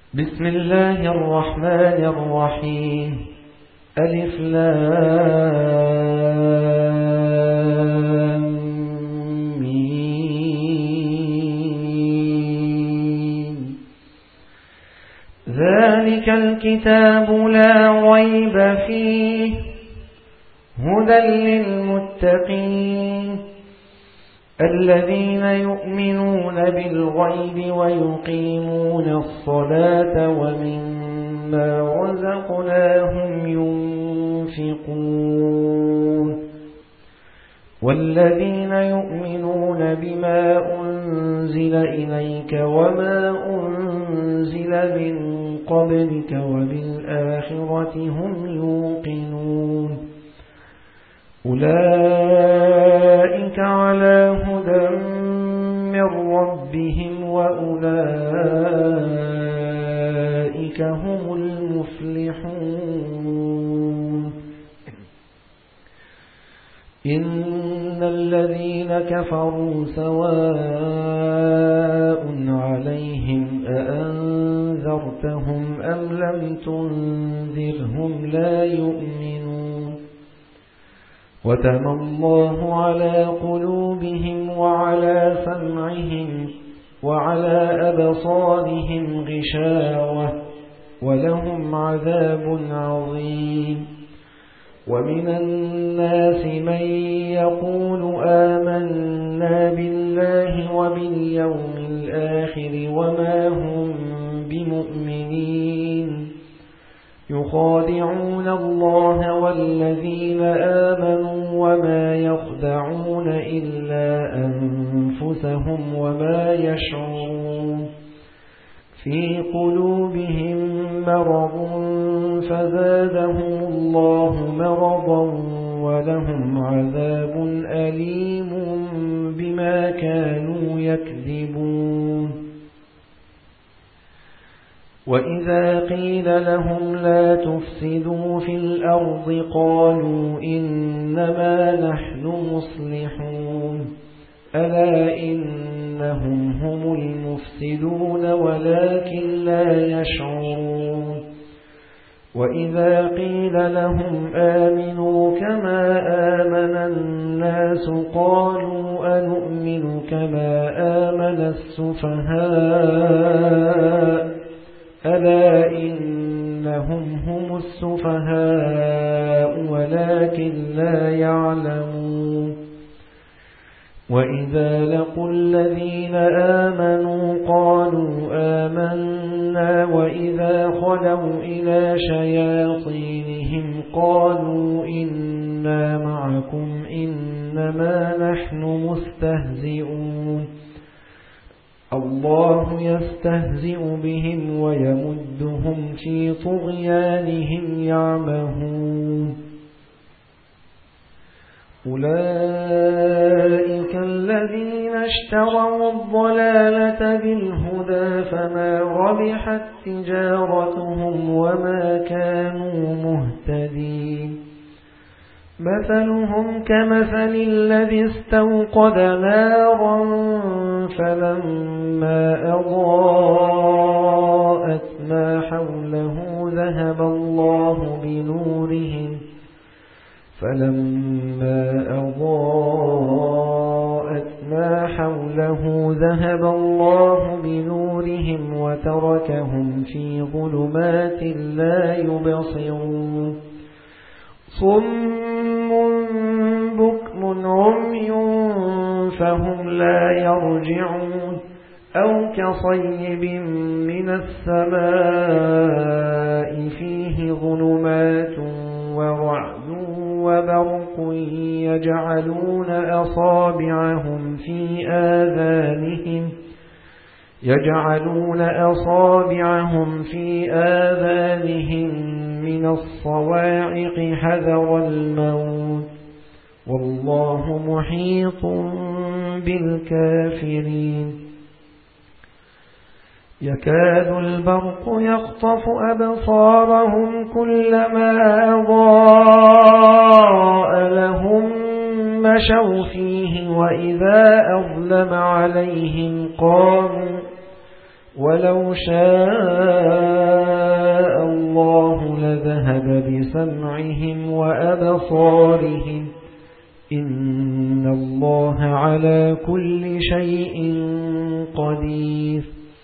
بسم الله الرحمن الرحيم. ألف لام ميم. ذلك الكتاب لا ريب فيه هدى للمتقين الذين يؤمنون بالغيب ويقيمون الصلاة ومما رزقناهم ينفقون والذين يؤمنون بما أنزل إليك وما أنزل من قبلك وبالآخرة هم يوقنون أولئك على هدى من ربهم وأولئك هم المفلحون. إن الذين كفروا سواء عليهم أأنذرتهم أم لم تنذرهم لا يؤمنون وتم الله على قلوبهم وعلى سمعهم وعلى أبصارهم غشاوة ولهم عذاب عظيم. ومن الناس من يقول آمنا بالله وباليوم الآخر وما هم بمؤمنين يخادعون الله والذين آمنوا وما يخدعون إلا أنفسهم وما يشعرون. في قلوبهم مرض فزادهم الله مرضا ولهم عذاب أليم بما كانوا يكذبون. وإذا قيل لهم لا تفسدوا في الأرض قالوا إنما نحن مصلحون ألا إنهم هم المفسدون ولكن لا يشعرون. وإذا قيل لهم آمنوا كما آمن الناس قالوا أنؤمن كما آمن السفهاء ألا إنهم هم السفهاء ولكن لا يعلمون. وإذا لقوا الذين آمنوا قالوا آمنا وإذا خلوا إلى شياطينهم قالوا إنا معكم إنما نحن مستهزئون الله يستهزئ بهم ويمدهم في طغيانهم يعمهون. أولئك الذين اشتروا الضلالة بالهدى فما ربحت تجارتهم وما كانوا مهتدين. مثلهم كمثل الذي استوقد نارا فلما أضاءت ما حوله ذهب الله بنورهم وتركهم في ظلمات لا يبصرون. صم بكم عمي فهم لا يرجعون أو كصيب من السماء فيه ظلمات ورعد وبرق يجعلون أصابعهم في آذانهم من الصواعق حذر الموت والله محيط بالكافرين. يكاد البرق يخطف أبصارهم كلما أضاء لهم مشوا فيه وإذا أظلم عليهم ولو شاء الله لذهب بسمعهم وأبصارهم إن الله على كل شيء قدير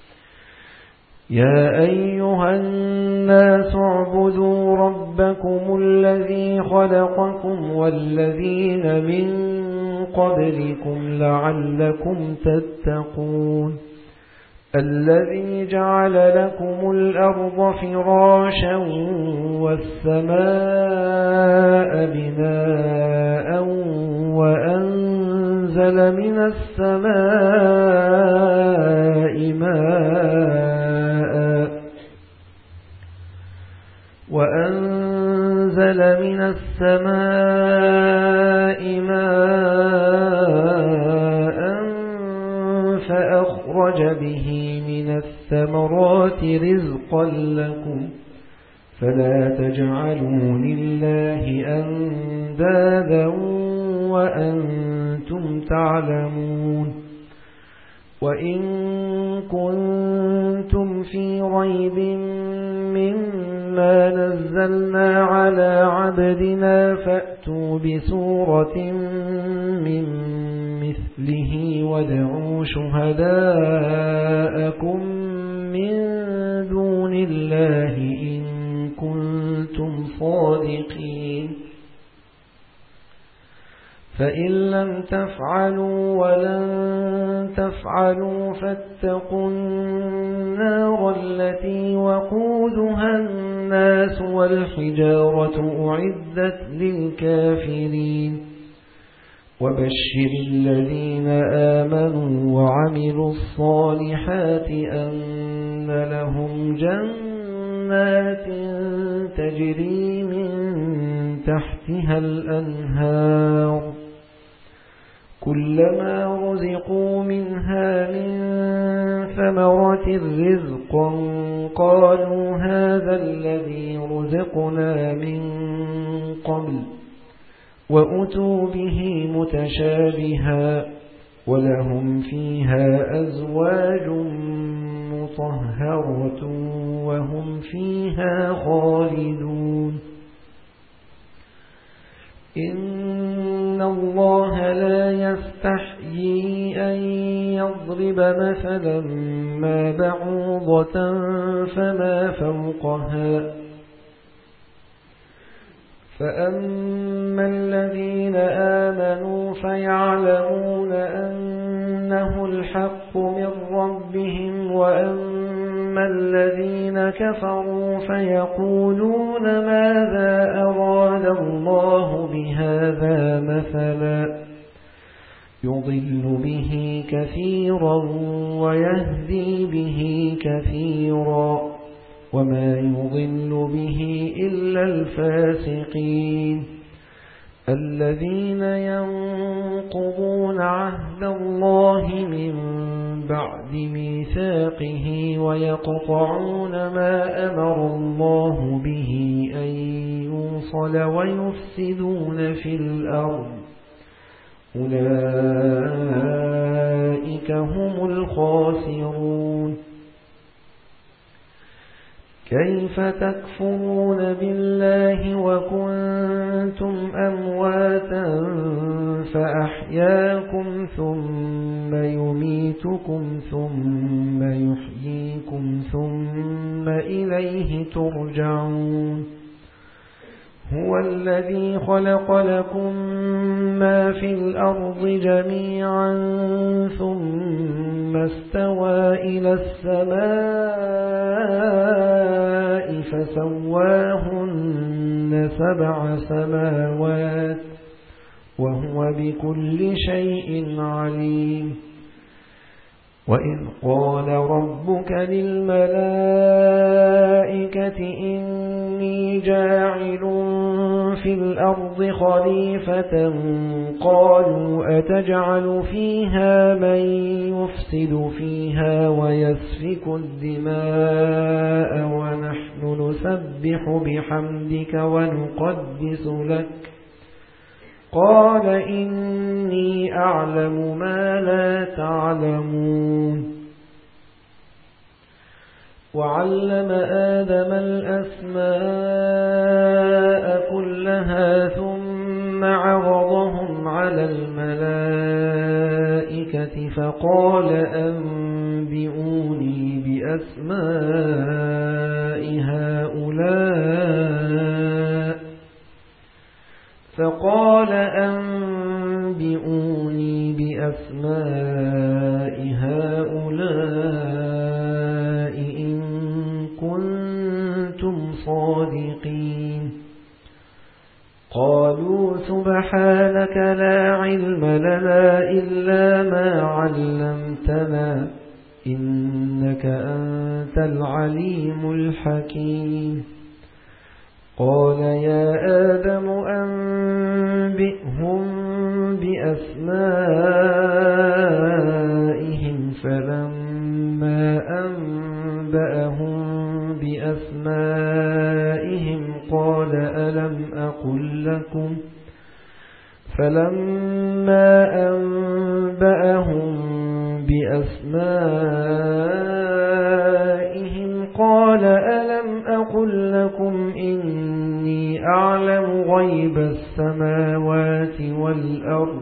يا أيها الناس اعبدوا ربكم الذي خلقكم والذين من قبلكم لعلكم تتقون الذي جعل لكم الأرض فراشا والسماء بناء وأنزل من السماء ماء فأخرج به من الثمرات رزقا لكم فلا تجعلوا لله أندادا وأنتم تعلمون وإن كنتم في ريب مما نزلنا على عبدنا فأتوا بسورة من مثله وادعوا شهداءكم من دون الله إن كنتم صادقين فإن لم تفعلوا ولن تفعلوا فاتقوا النار التي وقودها الناس والحجارة أعدت للكافرين وبشر الذين آمنوا وعملوا الصالحات أن لهم جنات تجري من تحتها الأنهار كلما رزقوا منها من ثمرة رزقا قالوا هذا الذي رزقنا من قبل وأتوا به متشابها ولهم فيها أزواج مطهرة وهم فيها خالدون إن الله لا يستحيي أن يضرب مثلا ما بعوضة فما فوقها فأما الذين آمنوا فيعلمون أنه الحق من ربهم وأما الذين كفروا فيقولون ماذا أراد الله بهذا مثلا يضل به كثيرا ويهدي به كثيرا وما يضل به إلا الفاسقين الذين ينقضون عهد الله من بعد ميثاقه ويقطعون ما أمر الله به أن يوصل ويفسدون في الأرض أولئك هم الخاسرون كيف تكفرون بالله وكنتم أمواتا فأحياكم ثم يميتكم ثم يحييكم ثم إليه ترجعون هو الذي خلق لكم ما في الأرض جميعا ثم استوى إلى السماء فسواهن 7 سماوات وهو بكل شيء عليم وإذ قال ربك للملائكة إني جاعل في الأرض خليفة قالوا أتجعل فيها من يفسد فيها ويسفك الدماء ونحن نسبح بحمدك ونقدس لك قال إني أعلم ما لا تعلمون وعلم آدم الأسماء كلها ثم عرضهم على الملائكة فقال أنبئوني بأسماء هؤلاء إن كنتم صادقين. قالوا سبحانك لا علم لنا إلا ما علمتنا إنك أنت العليم الحكيم. قال يا آدم أنبئهم بأسمائهم فلما أنبأهم بأسمائهم قال ألم أقل لكم إني أعلم غيب السماوات والأرض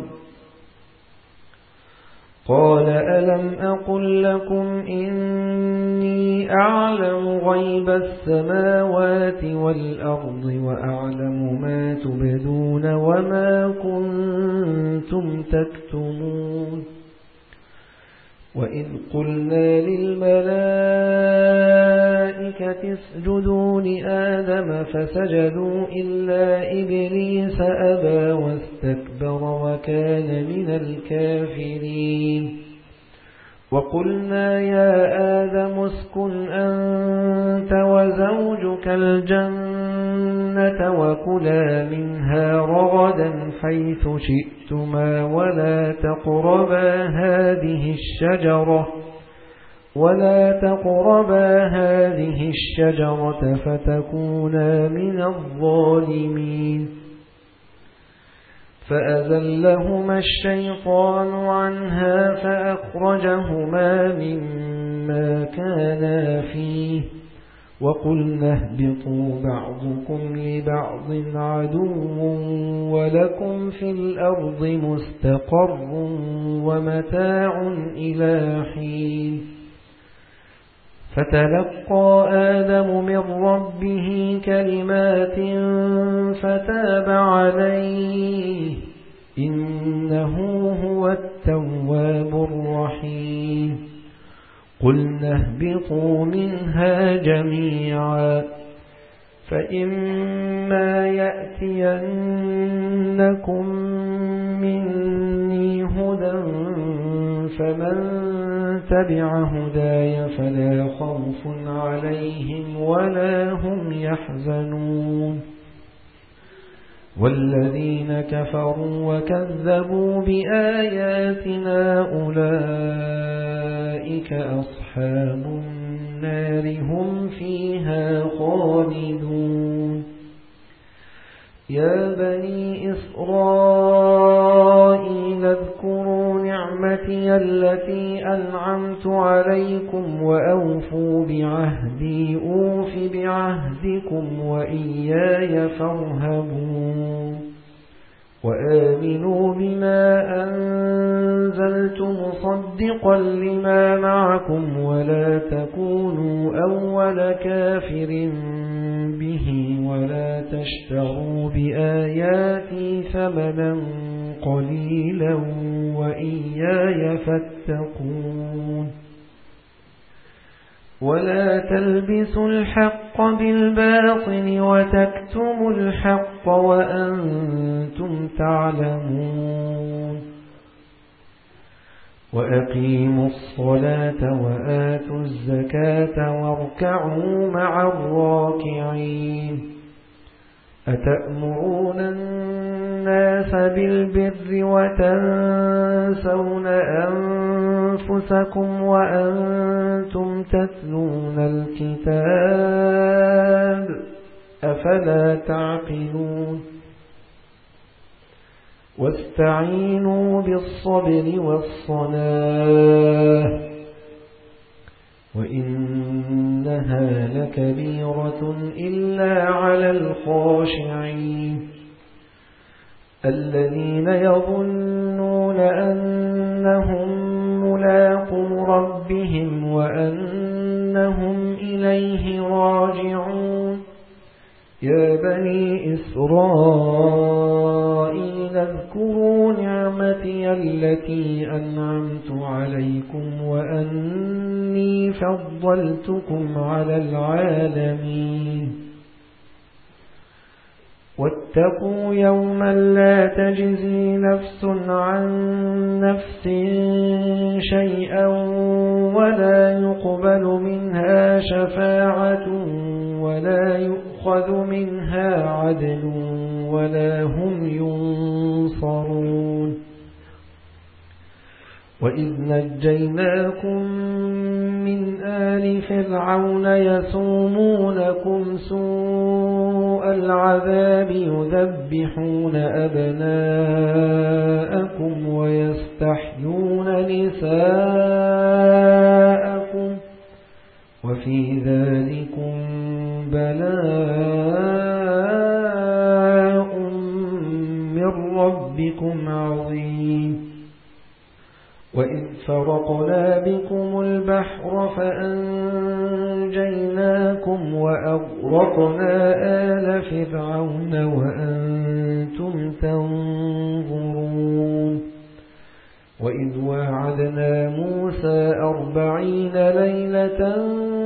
قال ألم أقل لكم إني أعلم غيب السماوات والأرض وأعلم ما تبدون وما كنتم تكتمون. وإذ قلنا للملائكة اسجدوا لآدم فسجدوا إلا إبليس أبى واستكبر وكان من الكافرين. وقلنا يا آدم اسكن أنت وزوجك الجنة وكلا منها رغدا حيث شئتما ولا تقربا هذه الشجرة فتكونا من الظالمين. فأزلهما الشيطان عنها فأخرجهما مما كانا فيه وقلنا اهبطوا بعضكم لبعض عدو ولكم في الأرض مستقر ومتاع إلى حين. فتلقى آدم من ربه كلمات فتاب عليه إنه هو التواب الرحيم. قلنا اهبطوا منها جميعا فإما يأتينكم مني هدى فمن تبع هداي فلا خوف عليهم ولا هم يحزنون. والذين كفروا وكذبوا بآياتنا أولئك أصحاب النار هم فيها خالدون. يا بني إسرائيل اذكروا نعمتي التي أنعمت عليكم وأوفوا بعهدي أوف بعهدكم وإياي فارهبون. وآمنوا بما أنزلت مصدقا لما معكم ولا تكونوا أول كافر به ولا تشتروا بآياتي ثمنا قليلا وإياي فاتقون. ولا تلبسوا الحق بالباطل وتكتموا الحق وأنتم تعلمون. وأقيموا الصلاة وآتوا الزكاة واركعوا مع الراكعين. أتأمرون الناس بالبر وتنسون أنفسكم وأنتم تتلون الكتاب أفلا تعقلون. واستعينوا بالصبر والصلاة وإنها إنها لكبيرة إلا على الخاشعين الذين يظنون أنهم ملاقو ربهم وأنهم إليه راجعون يا بني إسرائيل اذكروا نعمتي التي أنعمت عليكم وأني فضلتكم على العالمين واتقوا يوما لا تجزي نفس عن نفس شيئا ولا يقبل منها شفاعة ولا يؤخذ منها عدل ولا هم ينصرون وإذ نجيناكم من آل فرعون يسومونكم سوء العذاب يذبحون أبناءكم ويستحيون نساءكم وفي ذلكم بلاء من ربكم عظيم وإذ فرقنا بكم البحر فأنجيناكم وأغرقنا آل فرعون وأنتم تنظرون وإذ وعدنا موسى 40 ليلة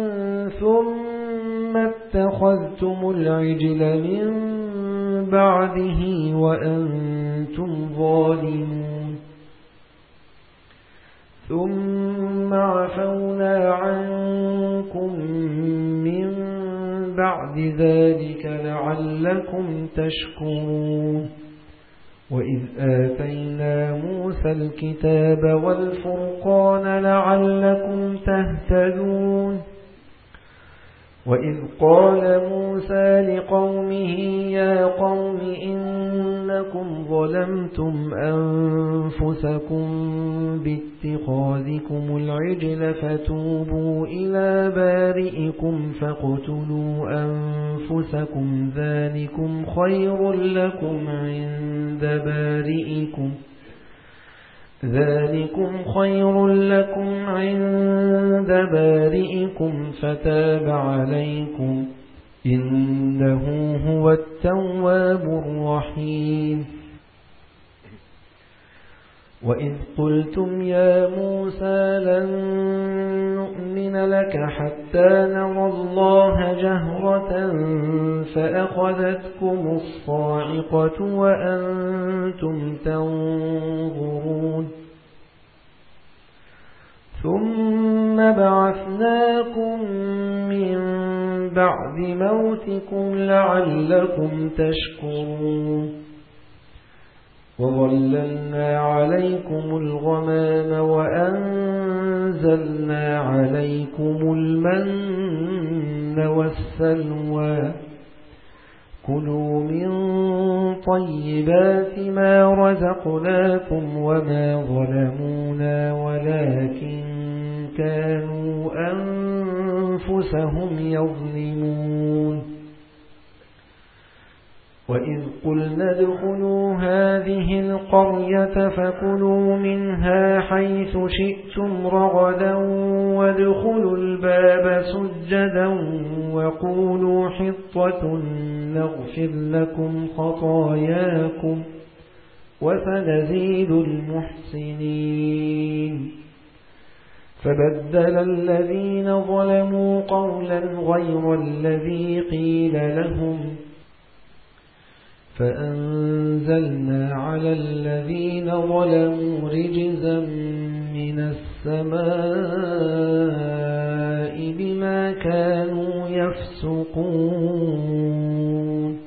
ثم اتخذتم العجل من بعده وأنتم ظالمون ثم عفونا عنكم من بعد ذلك لعلكم تشكرون وإذ آتينا موسى الكتاب والفرقان لعلكم تهتدون وإذ قال موسى لقومه يا قوم إنكم ظلمتم أنفسكم باتخاذكم العجل فتوبوا إلى بارئكم فاقتلوا أنفسكم ذلكم خير لكم عند بارئكم فتاب عليكم إنه هو التواب الرحيم وإذ قلتم يا موسى لن نؤمن لك حتى نرى الله جهرة فأخذتكم الصاعقة وأنتم تنظرون ثم بعثناكم من بعد موتكم لعلكم تشكرون وظللنا عليكم الغمام وأنزلنا عليكم المن والسلوى كلوا من طيبات ما رزقناكم وما ظلمونا ولكن كانوا أنفسهم يظلمون وإذ قلنا ادخلوا هذه القرية فكلوا منها حيث شئتم رغدا وادخلوا الباب سجدا وقولوا حطة نغفر لكم خطاياكم وسنزيد المحسنين فبدل الذين ظلموا قولا غير الذي قيل لهم فأنزلنا على الذين ظلموا رجزا من السماء بما كانوا يفسقون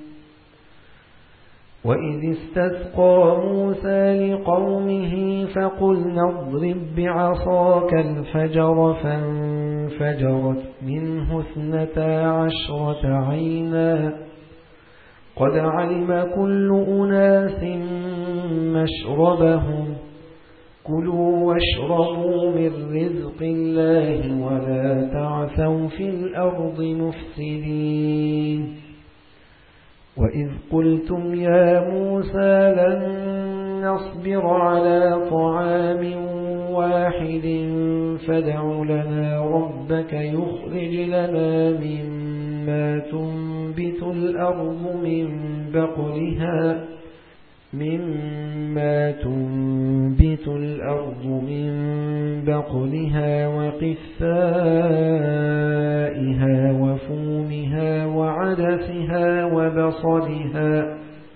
وإذ استسقى موسى لقومه فقلنا اضرب بعصاك الحجر فانفجرت منه 12 عينا قد علم كل أناس مشربهم كلوا واشربوا من رزق الله ولا تعثوا في الأرض مفسدين وإذ قلتم يا موسى لن نصبر على طعام واحد فادع لنا ربك يخرج لنا مما تنبت الأرض من بقلها وقثائها وفومها وعدسها وبصلها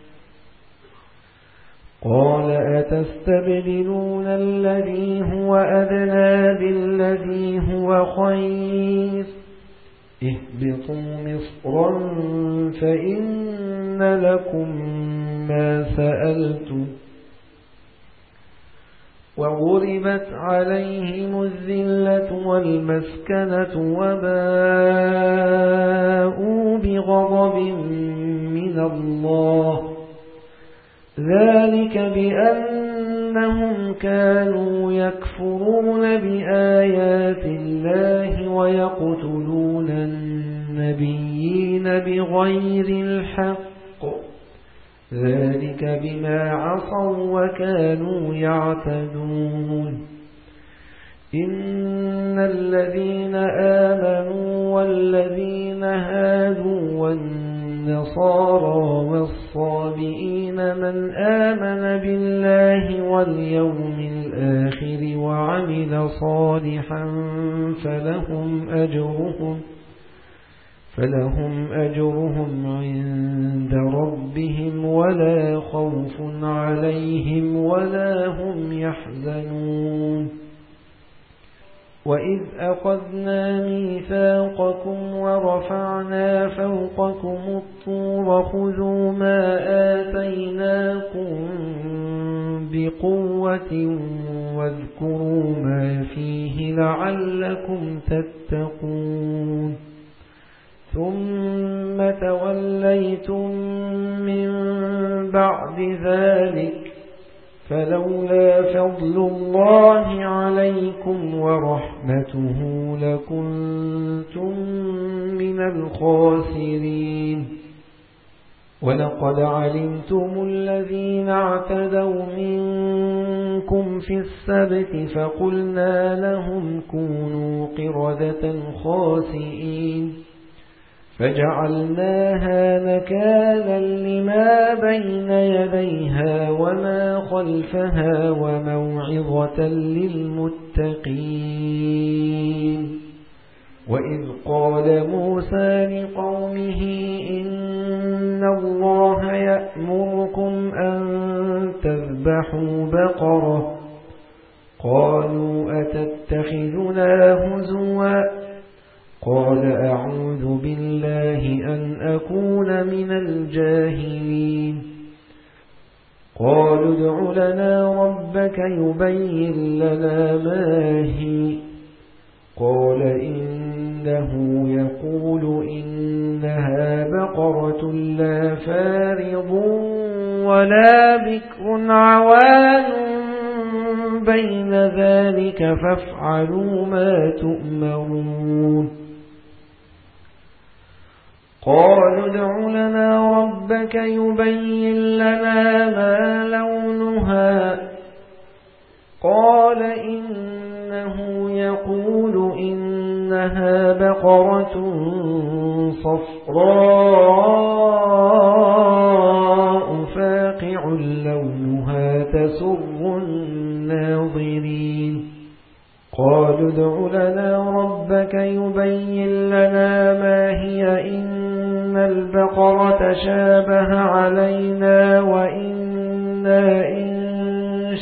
قال أتستبدلون الذي هو أدنى بالذي هو خير اهبطوا مصرا فإن لكم ما سألتم وضربت عليهم الذلة والمسكنة وباءوا بغضب من الله ذلك بأنهم كانوا يكفرون بآيات الله ويقتلون النبيين بغير الحق ذلك بما عصوا وكانوا يعتدون إن الذين آمنوا والذين هادوا والنصارى والصابئين من آمن بالله واليوم الآخر وعمل صالحا فلهم أجرهم عند ربهم ولا خوف عليهم ولا هم يحزنون وإذ أخذنا ميثاقكم ورفعنا فوقكم الطور خذوا ما آتيناكم بقوة واذكروا ما فيه لعلكم تتقون ثم توليتم من بعد ذلك فلولا فضل الله عليكم ورحمته لكنتم من الخاسرين ولقد علمتم الذين اعتدوا منكم في السبت فقلنا لهم كونوا قردة خاسئين فجعلناها نكالا لما بين يديها وما خلفها وموعظة للمتقين وإذ قال موسى لقومه إن الله يأمركم أن تذبحوا بقرة قالوا أتتخذنا هزوا قال أعوذ بالله أن أكون من الجاهلين قالوا ادع لنا ربك يبين لنا ما هي قال إنه يقول إنها بقرة لا فارض ولا بكر عوان بين ذلك فافعلوا ما تؤمرون قالوا ادع لنا ربك يبين لنا ما لونها قال إنه يقول إنها بقرة صفراء فاقع لونها تسر الناظرين قالوا ادع لنا ربك يبين لنا ما هي إن البقرة شابه علينا وإنا إن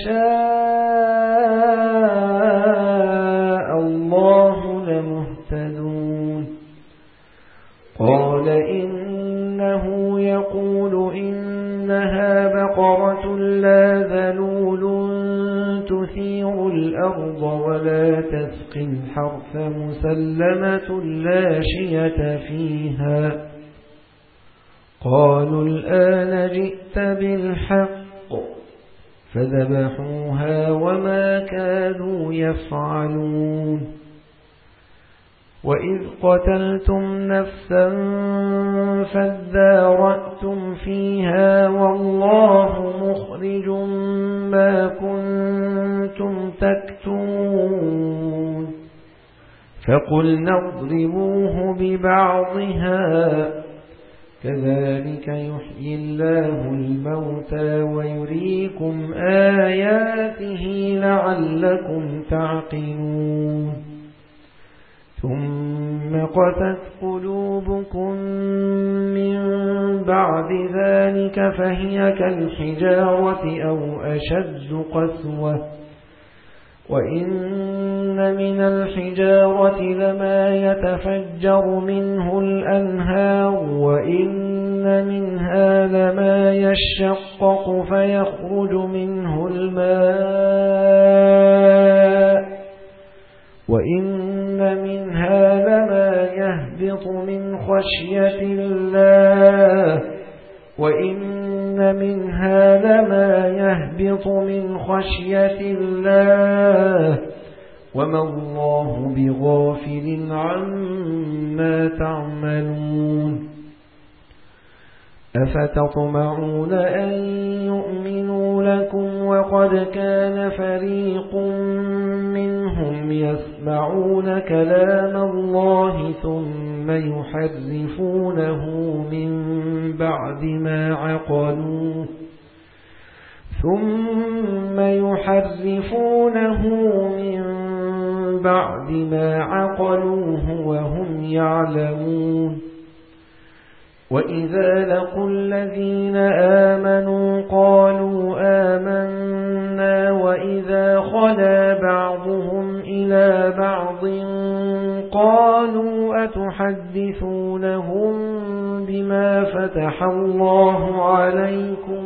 شاء الله لمهتدون قال إنه يقول إنها بقرة لا ذلول تثير الأرض ولا تسقي الحرث مسلمة لا شية فيها قالوا الآن جئت بالحق فذبحوها وما كانوا يفعلون. وإذ قتلتم نفسا فادارأتم فيها والله مخرج ما كنتم تكتمون. فقلنا اضربوه ببعضها كذلك يحيي الله الموتى ويريكم آياته لعلكم تعقلون. ثم قست قلوبكم من بعد ذلك فهي كالحجارة أو أشد قسوة. وإن من الحجارة لما يتفجر منه الأنهار وإن منها لما يشقق فيخرج منه الماء وإن منها لما يهبط من خشية الله وما الله بغافل عما تعملون. أفتطمعون أن يؤمنوا لكم وقد كان فريق منهم يسمعون كلام الله ثم يحرفونه من بعد ما عقلوه وهم يعلمون. وإذا لقوا الذين آمنوا قالوا آمنا وإذا خلا بعضهم إلى بعض قالوا أتحدثونهم بما فتح الله عليكم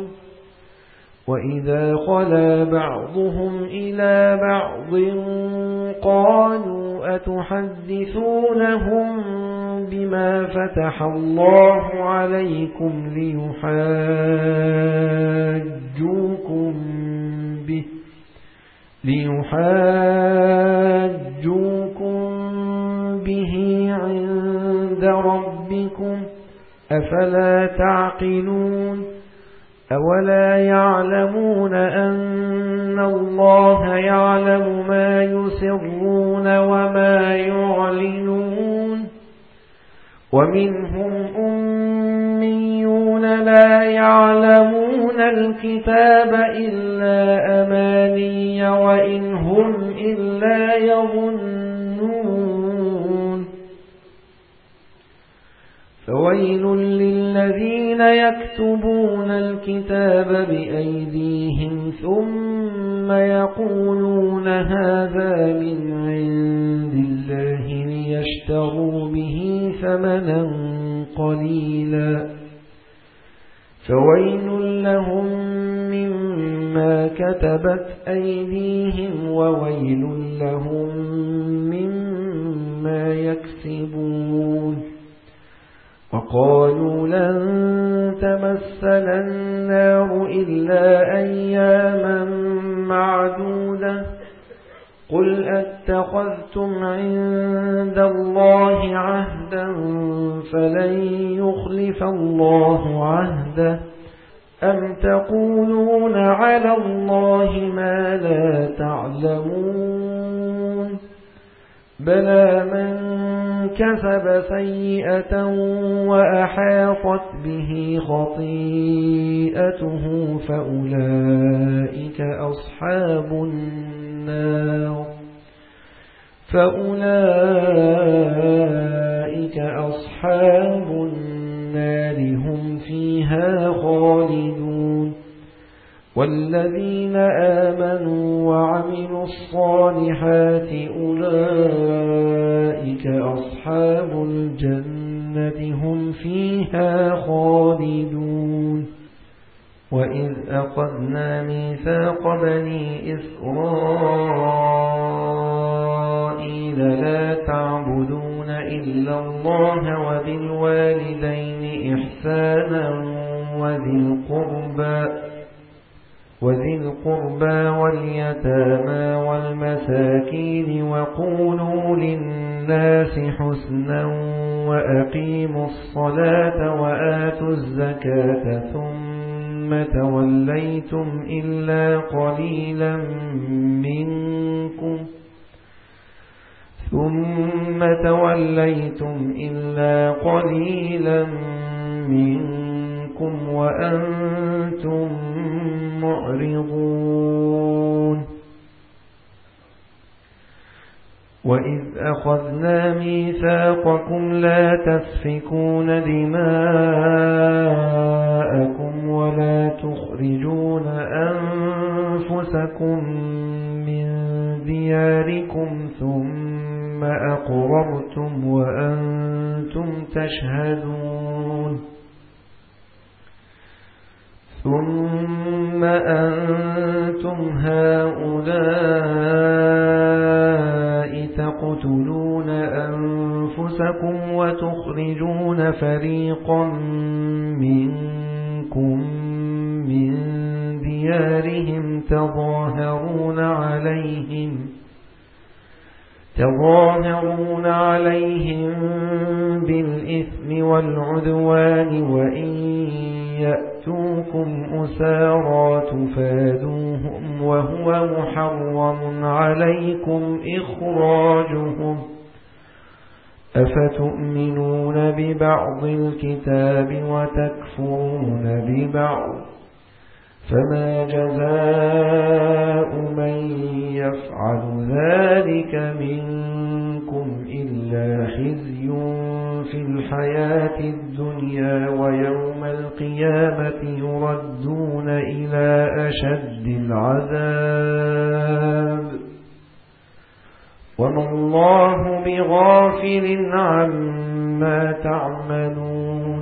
ليحاجوكم به عند ربكم أفلا تعقلون. أولا يعلمون أن الله يعلم ما يسرون وما يعلنون. ومنهم أميون لا يعلمون الكتاب إلا أماني وإن هم إلا يظنون. فويل للذين يكتبون الكتاب بأيديهم ثم يقولون هذا من عند الله ليشتروا به ثمنا قليلا فويل لهم مما كتبت أيديهم وويل لهم مما يكسبون. وقالوا لن تمسنا النار إلا أياما معدودة قل أتخذتم عند الله عهدا فلن يخلف الله عهده أم تقولون على الله ما لا تعلمون. بلى من كسب سيئة وأحاطت به خطيئته فأولئك أصحاب النار هم فيها خالدون. والذين آمنوا وعملوا الصالحات أولئك أصحاب الجنة هم فيها خالدون. وإذ أخذنا ميثاق بني إسرائيل لا تعبدون إلا الله وبالوالدين إحسانا وذي القربى واليتامى والمساكين وقولوا للناس حسنا وأقيموا الصلاة وآتوا الزكاة ثم توليتم إلا قليلا منكم وأنتم معرضون. وإذ أخذنا ميثاقكم لا تسفكون دماءكم ولا تخرجون أنفسكم من دياركم ثم أقررتم وأنتم تشهدون. ثم أنتم هؤلاء تقتلون أنفسكم وتخرجون فريقا منكم من ديارهم تظاهرون عليهم بالإثم والعدوان وإن يأتوكم أسارى تفادوهم وهو محرم عليكم إخراجهم. أفتؤمنون ببعض الكتاب وتكفرون ببعض فما جزاء من يفعل ذلك منكم إلا خزي في الحياة الدنيا ويوم القيامة يردون إلى أشد العذاب وما الله بغافل عما تعملون.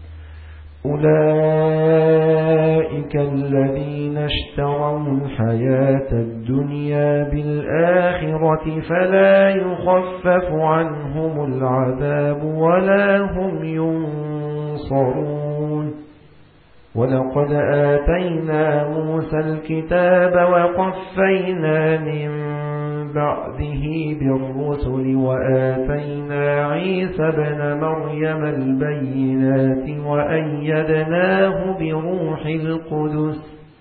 أولئك الذين اشتروا الحياة الدنيا بالآخرة فلا يخفف عنهم العذاب ولا هم ينصرون. ولقد آتينا موسى الكتاب وقفينا من بعده بالرسل وآتينا عيسى ابن مريم البينات وأيدناه بروح القدس.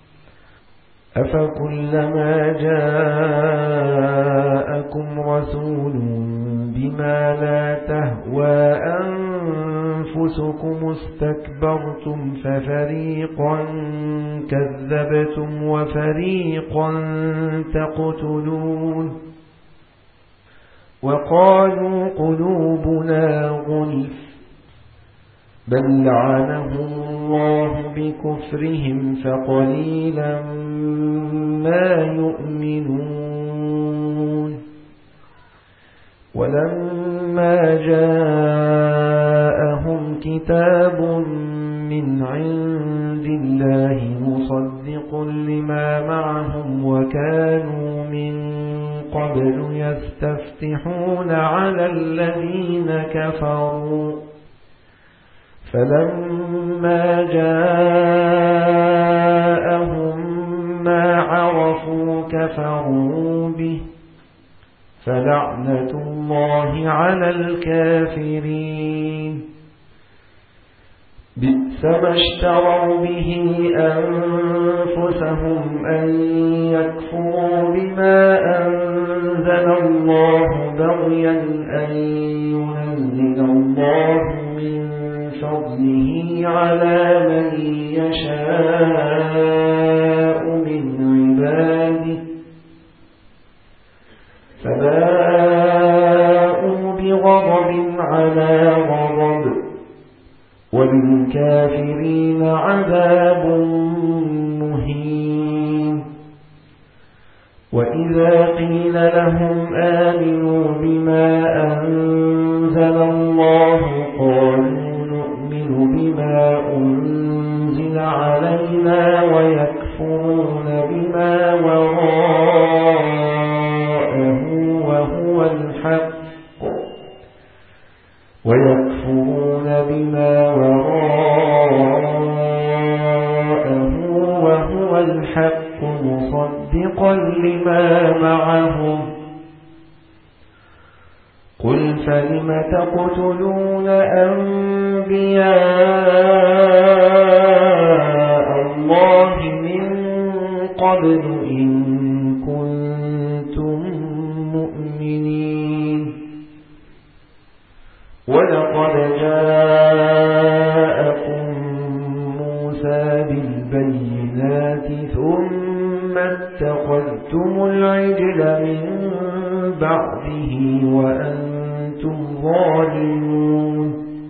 أفكلما جاءكم رسول بما لا تهوى أنفسكم استكبرتم ففريقا كذبتم وفريقا تقتلون. وقالوا قلوبنا غلف بل لعنهم الله بكفرهم فقليلا ما يؤمنون. ولما جاءهم كتاب من عند الله مصدق لما معهم وكانوا من قبل يستفتحون على الذين كفروا فلما جاءهم ما عرفوا كفروا به فلعنة الله على الكافرين. بئس ما اشتروا به أنفسهم أن يكفروا بما أنزل الله بغيا أن ينزل الله من فضله على من يشاء من عباده فباءوا بغضب على غضب وللكافرين عذاب مهين. وإذا قيل لهم آمنوا بما أنزل الله قالوا نؤمن بما أنزل علينا ويكفرون بما وراءه وهو الحق مصدقا لما معهم قل فلم تقتلون أنبياء الله من قبل إن كنتم مؤمنين ولقد جاءكم موسى بالبينات ثم اتخذتم العجل من بعده وأنتم ظالمون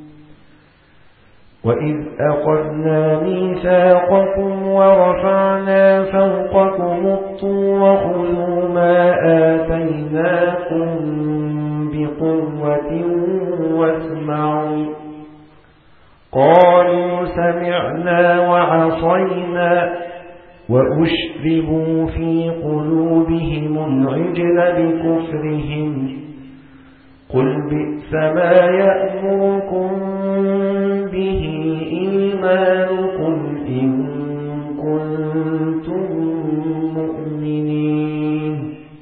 وإذ أخذنا ميثاقكم ورفعنا فوقكم الطور خذوا ما آتيناكم بقوة واسمعوا قالوا سمعنا وعصينا وأشربوا في قلوبهم العجل بكفرهم قل بئس ما يأمركم به إيمانكم إن كنتم مؤمنين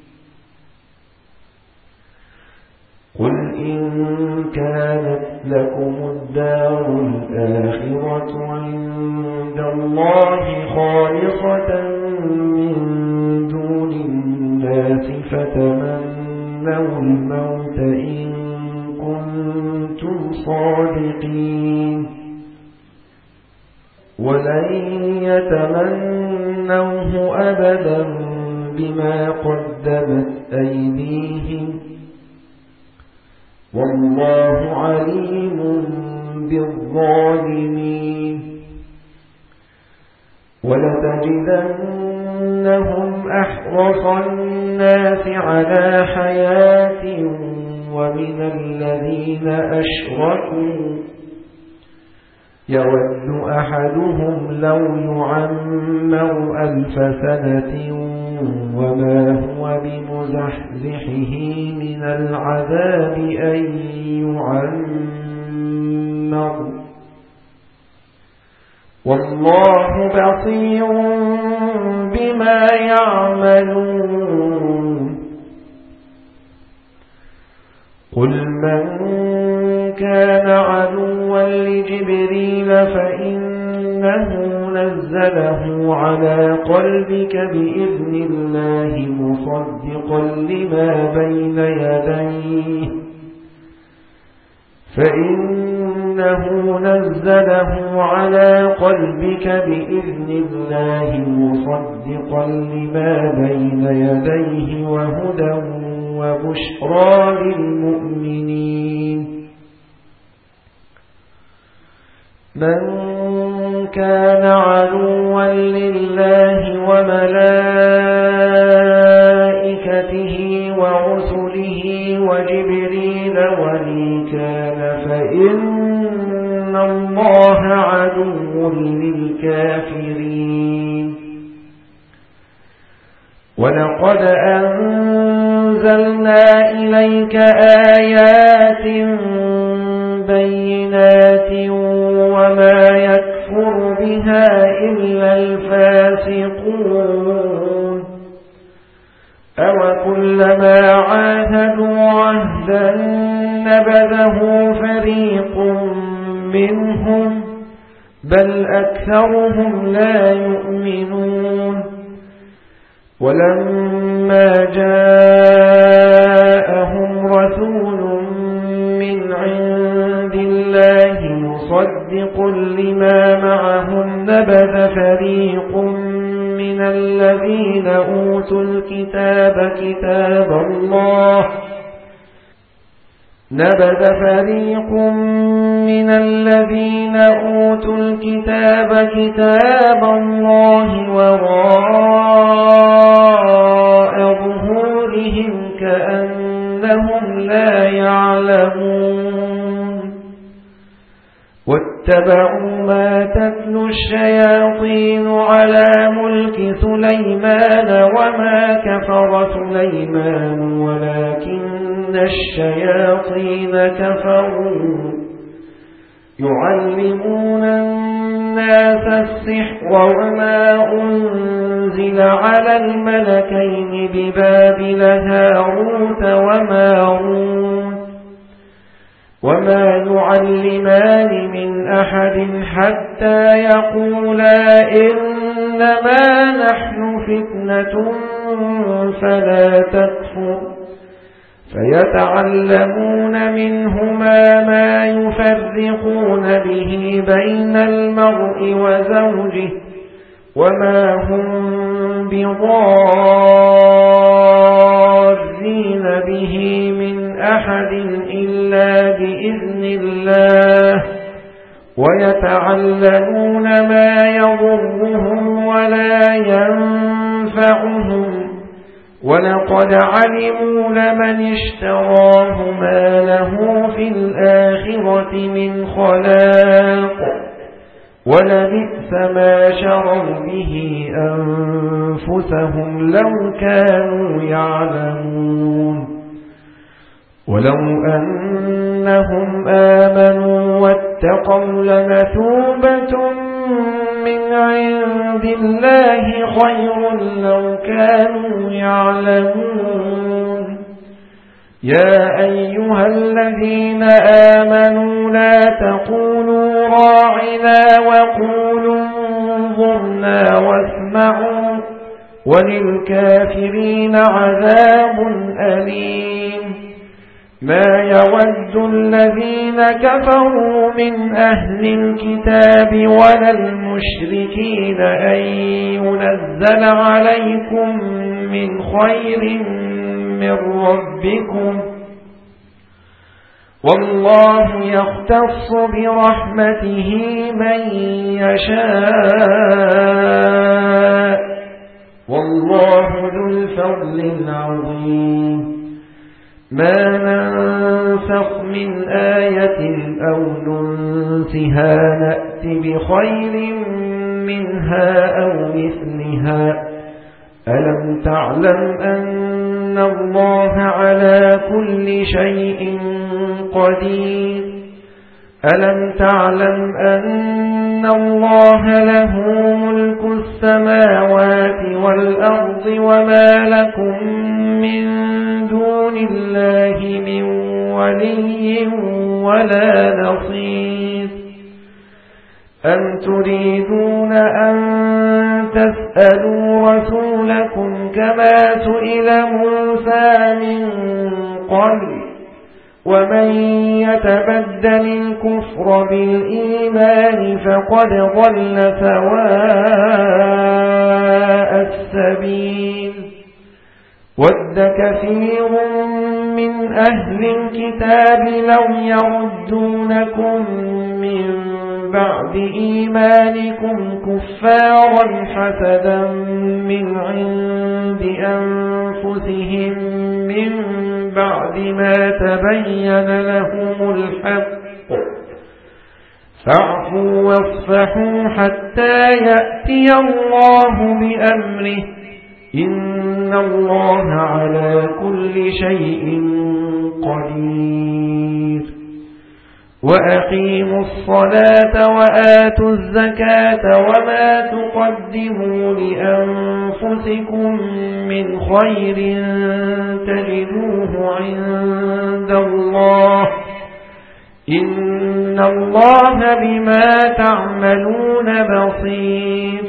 قل إن كانت لكم الدار الآخرة عند الله خالصة من دون الناس فتمنوا الموت إن كنتم صادقين ولن يتمنوه أبدا بما قدمت أيديهم والله عليم بالظالمين ولتجدنهم أحرص الناس على حياة ومن الذين أشركوا يود أحدهم لو يعمر 1000 سنة وما هو بمزحزحه من العذاب أن يعمر والله بصير بما يعملون قل من كان عدوا لجبريل فإنه نزله على قلبك بإذن الله مصدقا لما بين يديه فإنه نزله على قلبك بإذن الله مصدقا لما بين يديه وهدى وبشرى للمؤمنين من كان عدوا لله وملائكته ورسله وجبريل وميكال فإن الله عدو للكافرين ولقد أنزلنا إليك آيات بينات وما يكفر بها إلا الفاسقون أوكلما عاهدوا عهدا نبذه فريق منهم بل أكثرهم لا يؤمنون ولما جاءهم رسول من عند الله مصدق لما معهم نبذ فريق من الذين أوتوا الكتاب كتاب الله وراء ظهورهم كأنهم لا يعلمون واتبعوا ما تتلو الشياطين على ملك سليمان وما كفر سليمان ولكن الشياطين كفروا يعلمون الناس السحر وما أنزل أنزل على الملكين ببابل هاروت وماروت وما يعلمان من أحد حتى يقولا إنما نحن فتنة فلا تكفر فيتعلمون منهما ما يفرقون به بين المرء وزوجه وما هم بضارين به من أحد إلا بإذن الله ويتعلمون ما يضرهم ولا ينفعهم ولقد علموا لمن اشتراه ما له في الآخرة من خلاق ولبئس ما شروا به أنفسهم لو كانوا يعلمون ولو أنهم آمنوا واتقوا لمثوبة من عند الله خير لو كانوا يعلمون يا أيها الذين آمنوا لا تقولوا راعنا وقولوا انظرنا واسمعوا وللكافرين عذاب أليم ما يود الذين كفروا من أهل الكتاب ولا المشركين أن ينزل عليكم من خير من ربكم والله يختص برحمته من يشاء والله ذو الفضل العظيم ما ننسخ من آية أو ننسها نأت بخير منها أو مثلها ألم تعلم أن الله على كل شيء قدير ألم تعلم أن الله له ملك السماوات والأرض وما لكم من دون الله من ولي ولا نصير أم تريدون أن تسألوا رسولكم كما سئل موسى من قبل ومن يتبدل الكفر بالإيمان فقد ضل سواء السبيل ود كثير من أهل الكتاب لو يردونكم من بعد إيمانكم كفارا حسدا من عند أنفسهم من بعد ما تبين لهم الحق فاعفوا واصفحوا حتى يأتي الله بأمره إن الله على كل شيء قدير وأقيموا الصلاة وآتوا الزكاة وما تقدموا لأنفسكم من خير تجدوه عند الله إن الله بما تعملون بصير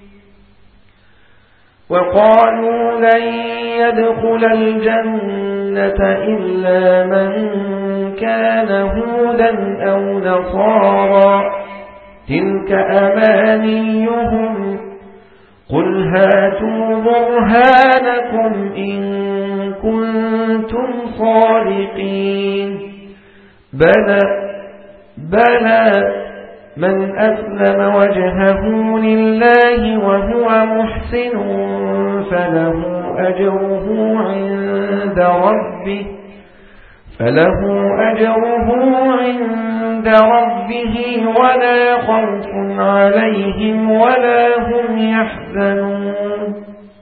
وقالوا لن يدخل الجنة إلا من كان هودا أو نصارى تلك أمانيهم قل هاتوا برهانكم إن كنتم صادقين بلى من أسلم وجهه لله وهو محسن فله أجره عند ربه ولا خوف عليهم ولا هم يحزنون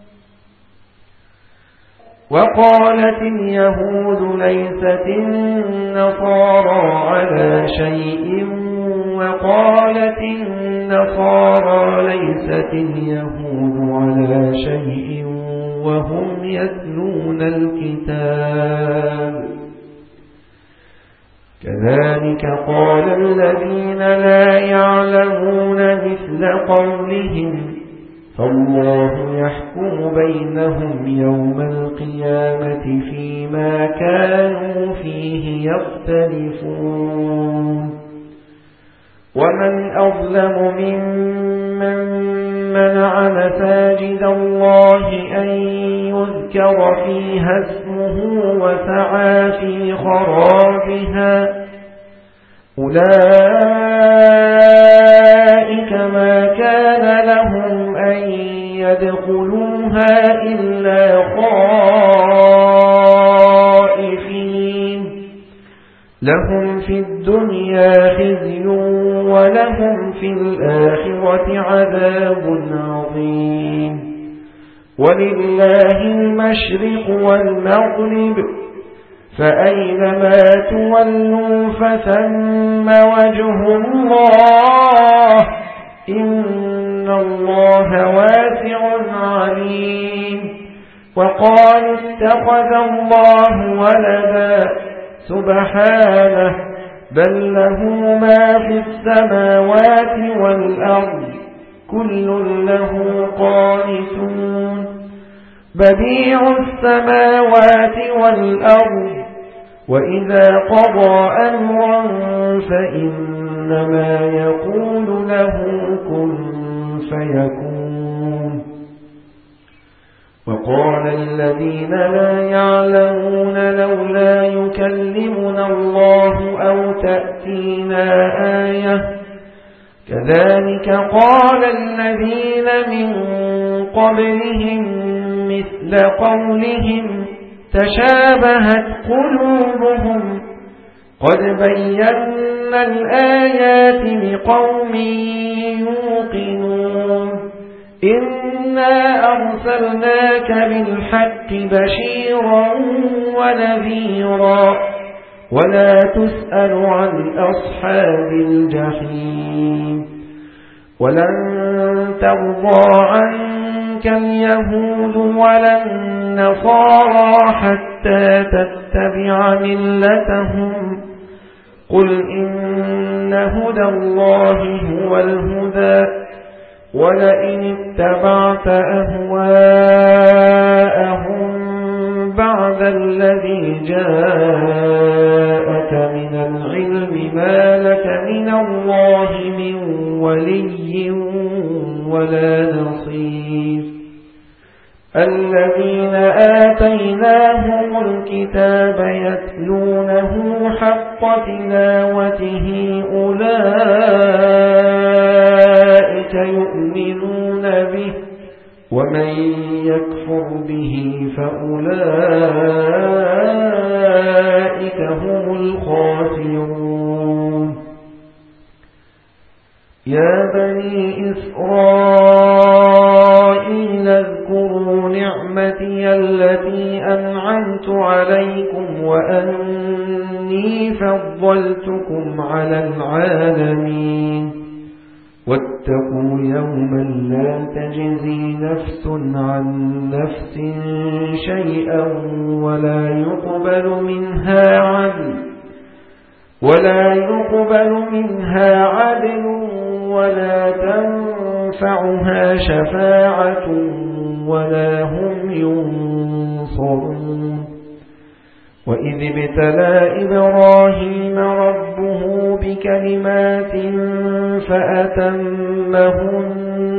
وقالت اليهود ليست النصارى على شيء وقالت النصارى ليست اليهود على شيء وهم يتلون الكتاب كذلك قال الذين لا يعلمون مثل قولهم فالله يحكم بينهم يوم القيامة فيما كانوا فيه يختلفون ومن أظلم ممن منع مساجد الله أن يذكر فيها اسمه وسعى في خرابها أولئك ما كان لهم أن يدخلوها إلا خائفين لهم في الدنيا خزي ولهم في الآخرة عذاب عظيم ولله المشرق والمغرب فأينما تولوا فثم وجه الله إن الله واسع عليم وقالوا اتخذ الله ولدا سبحانه بل له ما في السماوات والأرض كل له قانتون بديع السماوات والأرض وإذا قضى أمرا فإنما يقول له كن فيكون وقال الذين لا يعلمون لولا يكلمنا الله أو تأتينا آية كذلك قال الذين من قبلهم مثل قولهم تشابهت قلوبهم قد بينا الآيات لقوم يوقنون إنا أرسلناك بالحق بشيرا ونذيرا ولا تسأل عن أصحاب الجحيم ولن ترضى عنك اليهود ولا النصارى حتى تتبع ملتهم قل إن هدى الله هو الهدى ولئن اتبعت أهواءهم بعد الذي جاءك من العلم ما لك من الله من ولي ولا نصير الذين آتيناهم الكتاب يتلونه حق تلاوته أولئك يؤمنون به ومن يكفر به فأولئك هم الخاسرون يا بني إسرائيل اذكروا نعمتي التي أنعمت عليكم وأني فضلتكم على العالمين واتقوا يوما لا تجزي نفس عن نفس شيئا ولا يقبل منها عدل ولا تنفعها شفاعة ولا هم ينصرون وإذ ابتلى إبراهيم ربه بكلمات فأتمهن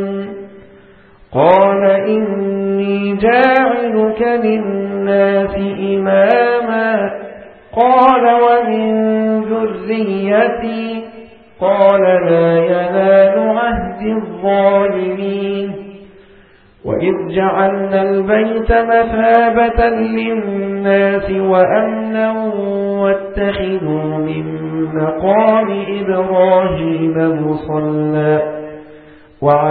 قال إني جاعلك للناس إماما قال ومن ذريتي قال لا ينال عهد الظالمين وإذ جعلنا البيت مثابة للناس وأمنا واتخذوا من مقام إبراهيم مصلى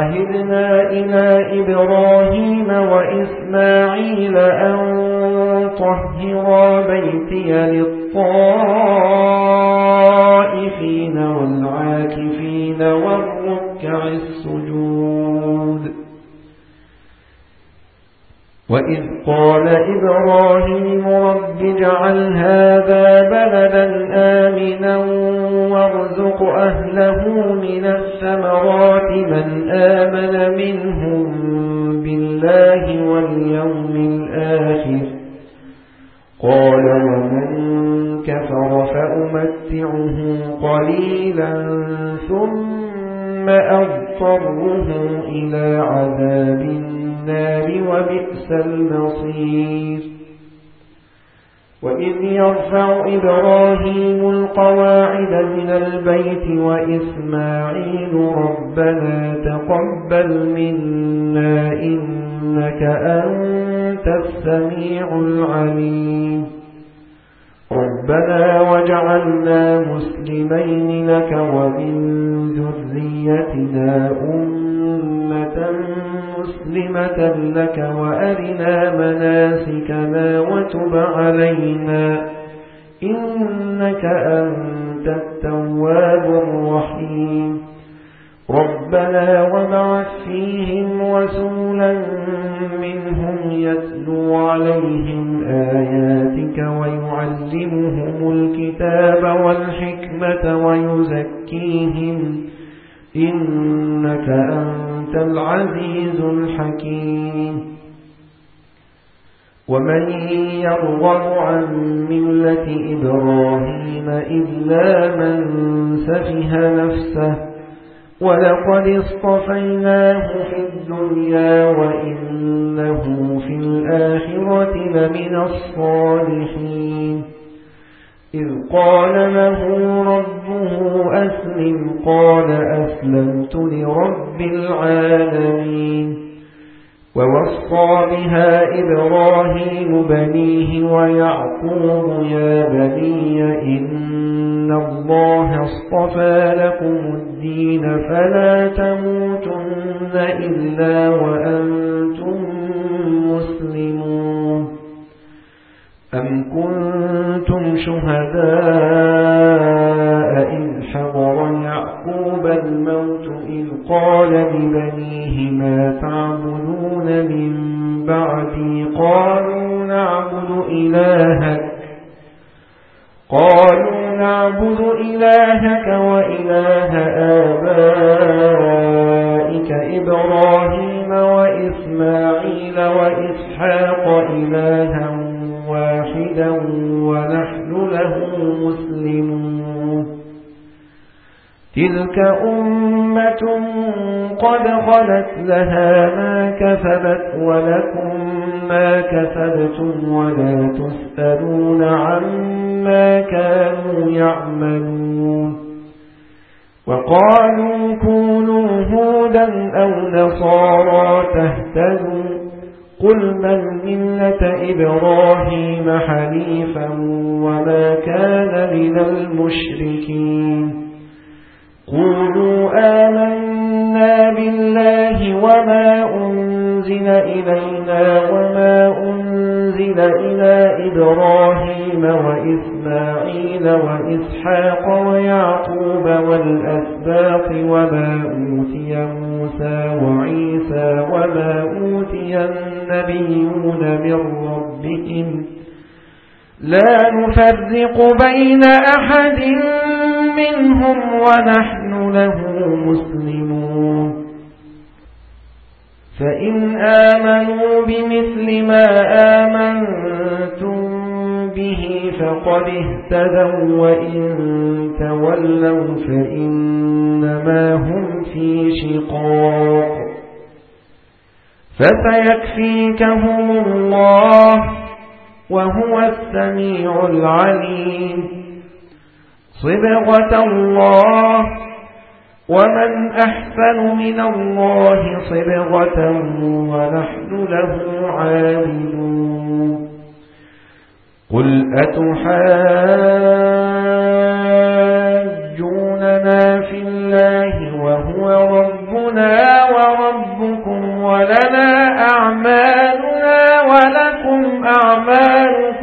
وعهدنا إلى إبراهيم وإسماعيل أن طهرا بيتي للطائفين والعاكفين والركع السجود. وإذ قال إبراهيم رب اجعل هذا بلدا آمنا وارزق أهله من الثمرات من آمن منهم بالله واليوم الآخر قال ومن كفر فأمتعه قليلا ثم أضطره إلى عذاب النار وبئس المصير. وإذ يرفع إبراهيم القواعد من البيت وإسماعيل ربنا تقبل منا إنك أنت السميع العليم ربنا وجعلنا مسلمين لك ومن ذريتنا أمة مسلمة لك وأرنا مناسكنا وتب علينا إنك أنت التواب الرحيم ربنا وابعث فيهم رسولا منهم يتلو عليهم آياتك ويعلمهم الكتاب والحكمة ويزكيهم إنك أنت العزيز الحكيم. ومن يرغب عن ملة إبراهيم إلا من سفه نفسه ولقد اصطفيناه في الدنيا وإنه في الآخرة لمن الصالحين إذ قال له ربه أسلم قال أسلمت لرب العالمين ووصى بها إبراهيم بنيه ويعقوب يا بني إن الله اصطفى لكم الدين فلا تموتن إلا وأنتم مسلمون أم كنتم شهداء إذ حضر يعقوب الموت إذ قال لبنيه ما تعبدون من بعدي قالوا نعبد إلهك وإله آبائك إبراهيم وإسماعيل وإسحاق إلها واحدا ونحن له مسلمون تلك أمة قد خلت لها ما كسبت ولكم ما كسبتم ولا تسألون عما كانوا يعملون وقالوا كونوا هودا أو نصارى تهتدوا قل من ملة إبراهيم حنيفا وما كان من المشركين قولوا آمنا بالله وما أنزل إلينا وما أنزل إلى إبراهيم وإسماعيل وإسحاق ويعقوب والأسباط وما أوتي موسى وعيسى وما أوتي النبيون من ربهم لا نفرق بين أحد منهم ونحن له مسلمون فإن آمنوا بمثل ما آمنتم به فقد اهتدوا وإن تولوا فإنما هم في شقاق فسيكفيكهم الله وهو السميع العليم صبغة الله ومن أحسن من الله صبغة ونحن له عابدون قل أتحاجوننا في الله وهو ربنا وربكم ولنا أعمالنا ولكم أعمالكم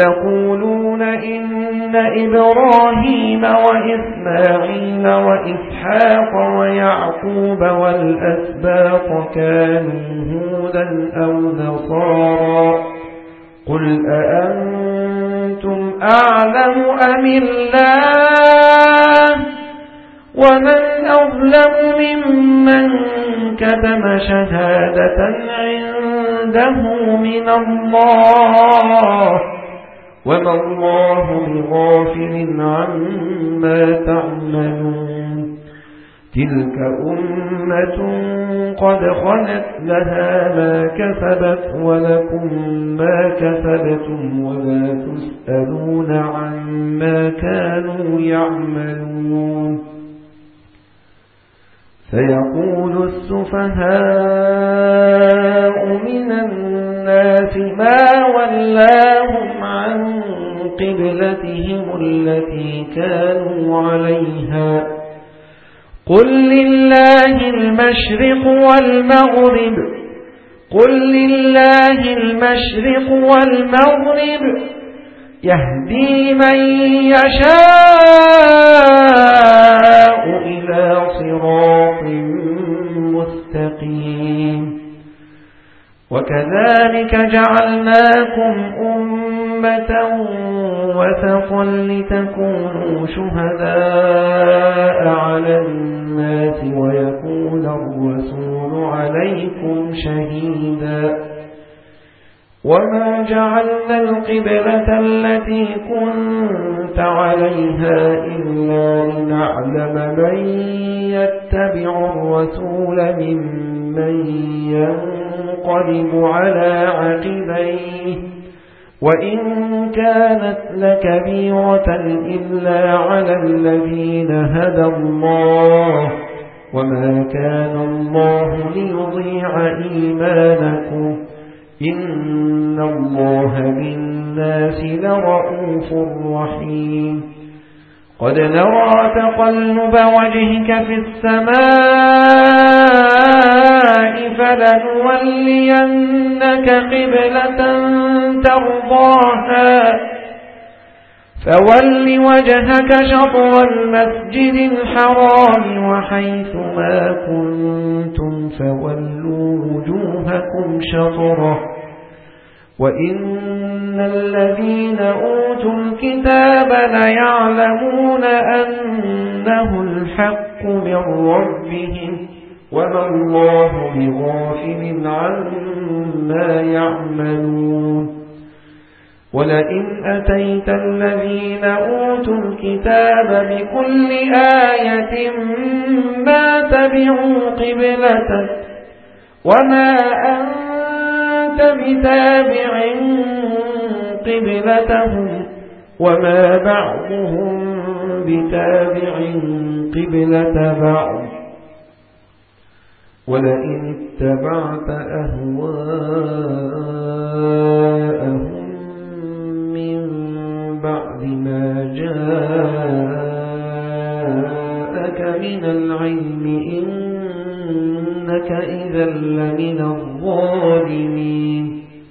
تقولون إن إبراهيم وإسماعيل وإسحاق ويعقوب والأسباط كانوا هودا أو نصارى قل أأنتم أعلم أم الله ومن أظلم ممن كتم شهادة عنده من الله وما الله بغافل عما تعملون تلك أمة قد خلت لها ما كسبت ولكم ما كسبتم ولا تسألون عما كانوا يعملون سيقول السفهاء من الناس ما ولاهم عن قبلتهم التي كانوا عليها قل لله المشرق والمغرب يهدي من يشاء إلى صراط مستقيم وكذلك جعلناكم أمة وسطا لتكونوا شهداء على الناس ويكون الرسول عليكم شهيدا وما جعلنا القبلة التي كنت عليها إلا لنعلم من يتبع الرسول ممن ينقلب على عقبيه وإن كانت لكبيرة إلا على الذين هدى الله وما كان الله ليضيع إيمانكم إن الله بالناس لرؤوف رحيم قد نرى تقلب وجهك في السماء فلنولينك قبلة ترضاها فول وجهك شطر المسجد الحرام وحيث ما كنتم فولوا وجوهكم شطره وإن الذين أوتوا الكتاب ليعلمون أنه الحق من ربهم وما الله بغافل عما يعملون ولئن أتيت الذين أوتوا الكتاب بكل آية ما تبعوا قبلتك وما أنت بتابع قبلتهم وما بعضهم بتابع قبلة بعض ولئن اتبعت أهواءهم من بعد ما جاءك من العلم إنك إذا لمن الظالمين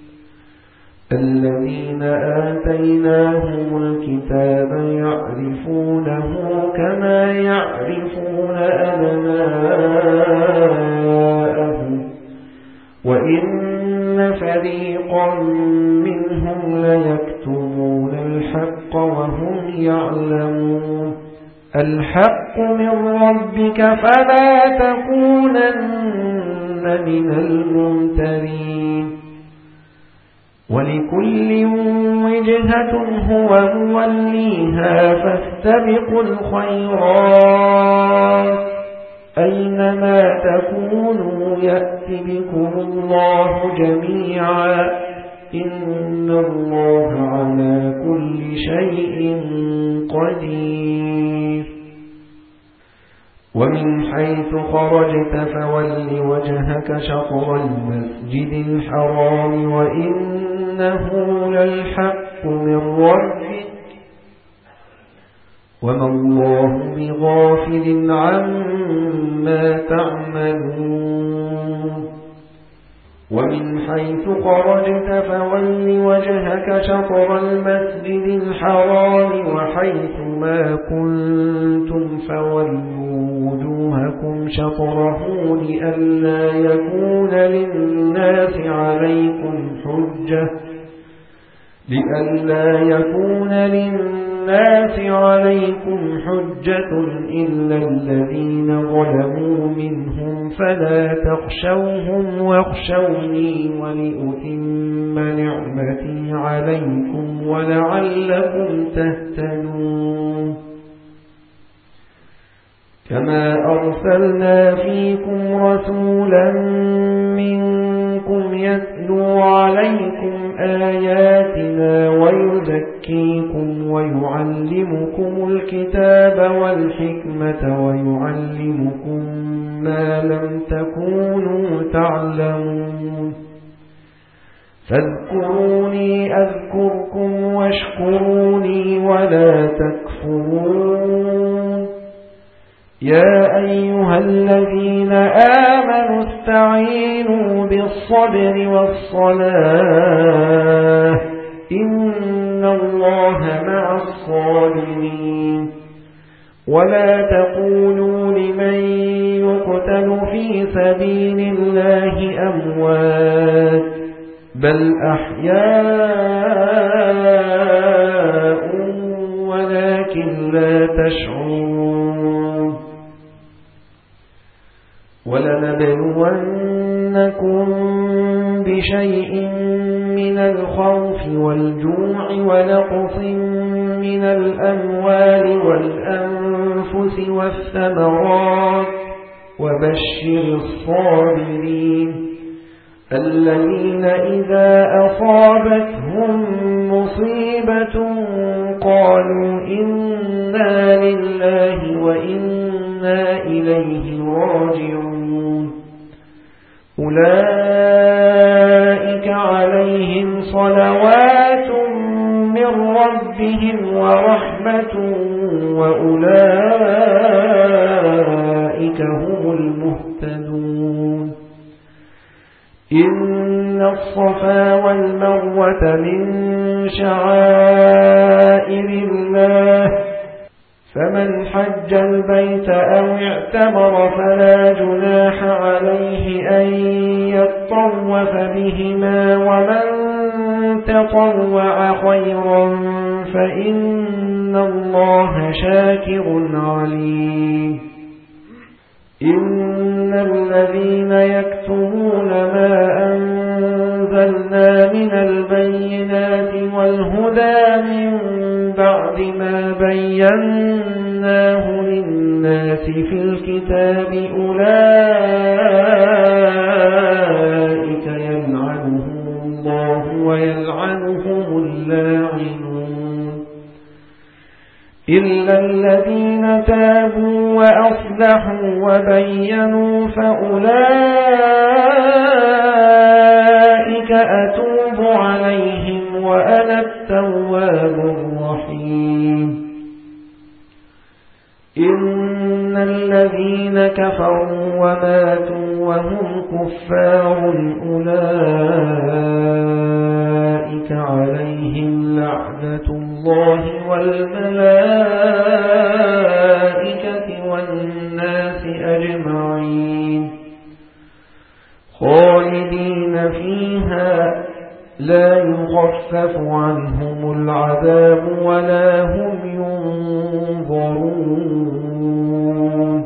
الذين آتيناهم الكتاب يعرفونه كما يعرفون أبناءهم وإن فريقا منهم ليكتمون الحق وهم يعلمون الحق من ربك فلا تكونن من الممترين ولكل وجهة هو موليها فاستبقوا الخيرات أينما تكونوا يأت بكم الله جميعا إن الله على كل شيء قدير ومن حيث خرجت فول وجهك شطر المسجد الحرام وإنه للحق من ربك وما الله بغافل عما تعملون ومن حيث خرجت فول وجهك شطر المسجد الحرام وحيث ما كنتم فولوا وجوهكم شطره لئلا يكون للناس عليكم حجة إلا الذين ظلموا منهم فلا تخشوهم واخشوني ولأتم نعمتي عليكم ولعلكم تهتدون كما أرسلنا فيكم رسولا منكم يتلو عليكم آياتنا ويزكيكم ويعلمكم الكتاب والحكمة ويعلمكم ما لم تكونوا تعلمون فاذكروني أذكركم واشكروني ولا تكفرون يا أيها الذين آمنوا استعينوا بالصبر والصلاة إن الله مع الصابرين ولا تقولوا لمن يقتل في سبيل الله أموات بل أحياء ولكن لا تشعرون ولنبلونكم بشيء من الخوف والجوع ونقص من الأموال والأنفس والثمرات وبشر الصابرين الذين إذا أصابتهم مصيبة قالوا إنا لله وإنا إليه راجعون أولئك عليهم صلوات من ربهم ورحمة وأولئك هم المهتدون إن الصفا والمروة من شعائر الله فمن حج البيت أو اعتمر فلا جناح عليه أن يطوف بهما ومن تطوع خيرا فإن الله شاكر عليم إن الذين يكتمون ما أنزلنا من البينات والهدى من بعد ما بيناه للناس في الكتاب أولئك يلعنهم الله ويلعنهم اللاعنون إلا الذين تابوا وأصلحوا وبينوا فأولئك أتوب عليهم وأنا التواب الرحيم إن الذين كفروا وماتوا وهم كفار أولئك عليهم لعنة الله والملائكة والناس أجمعين خالدين فيها لا يخفف عنهم العذاب ولا هم ينظرون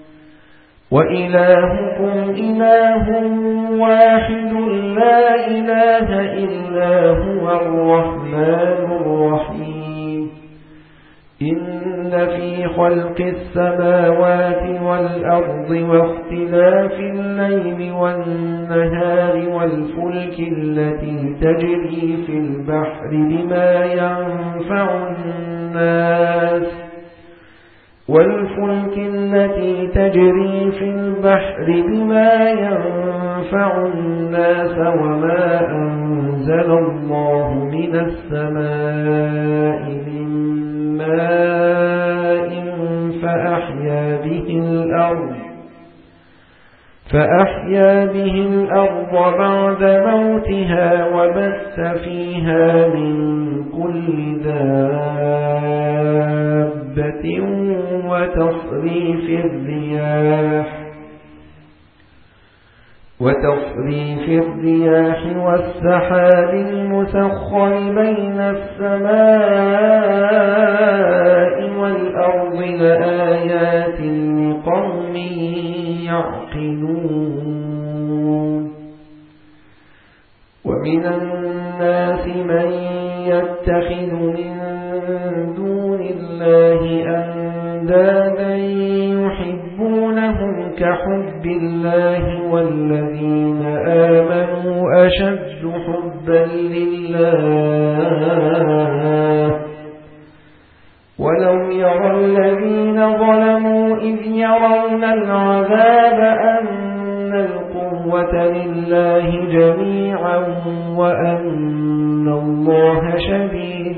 وإلهكم إله واحد لا إله إلا هو الرحمن الرحيم إن في خلق السماوات والأرض واختلاف الليل والنهار والفلك التي تجري في البحر بما ينفع الناس وما أنزل الله من السماء من فأحيا به الأرض بعد موتها وبث فيها من كل دابة وتصريف الرياح والسحاب المسخر بين السماء والأرض لآيات لقوم يعقلون ومن الناس من يتخذ من دون الله أندادا يحبونهم كحب الله والذين آمنوا أشد حبا لله ولو يرى الذين ظلموا إذ يرون العذاب أن القوة لله جميعا وأن الله شديد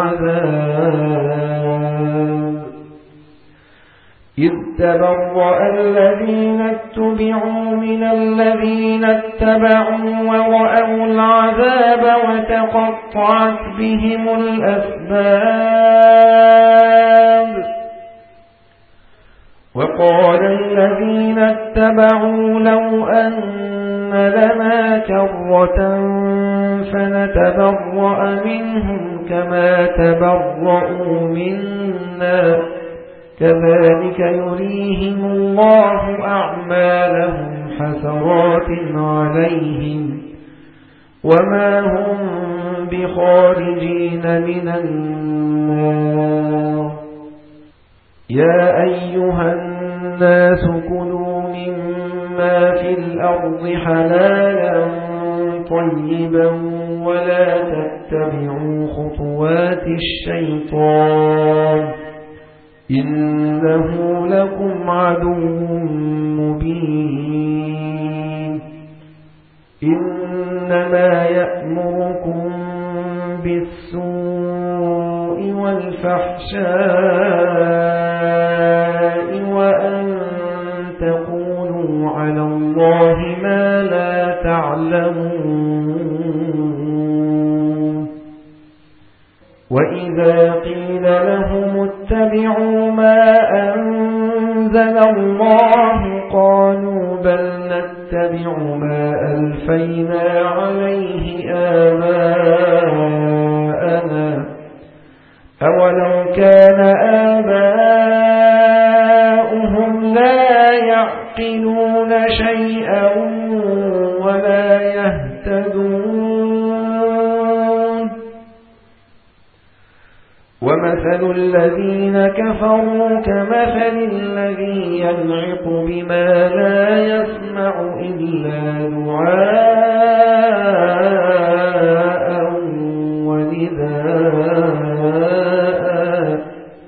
العذاب إذ تبرأ الذين اتبعوا من الذين اتبعوا ورأوا العذاب وتقطعت بهم الأسباب وقال الذين اتبعوا لو أن لنا كرة فنتبرأ منهم كما تبرأوا منا كذلك يريهم الله أعمالهم حسرات عليهم وما هم بخارجين من النار يا أيها الناس كلوا مما في الأرض حلالا طيبا ولا تتبعوا خطوات الشيطان إنه لكم عدو مبين إنما يأمركم بالسوء والفحشاء وأن تقولوا على الله ما لا تعلمون وإذا قيل لهم اتبعوا ما أنزل الله قالوا بل نتبع ما ألفينا عليه آباءنا أولو كان آباؤهم لا يعقلون شيئا ولا يهتدون ومثل الذين كفروا كمثل الذي ينعق بما لا يسمع إلا دعاء ونداء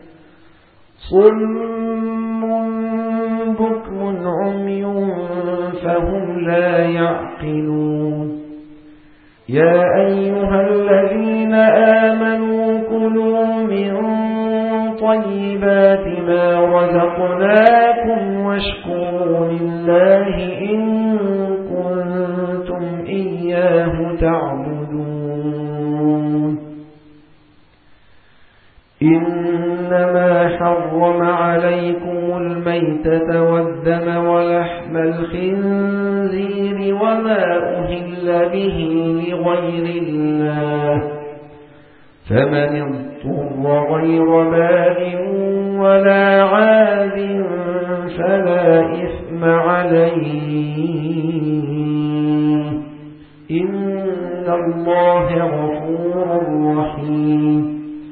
صم بكم عمي فهم لا يعقلون يا أيها الذين آمنوا كلوا من طيبات ما رزقناكم واشكروا لله إن كنتم إياه تعبدون إنما حرم عليكم الميتة والدم ولحم الخنزير وما أهل به لغير الله فمن اضطر غير باغ ولا عاد فلا إثم عليه إن الله غفور رحيم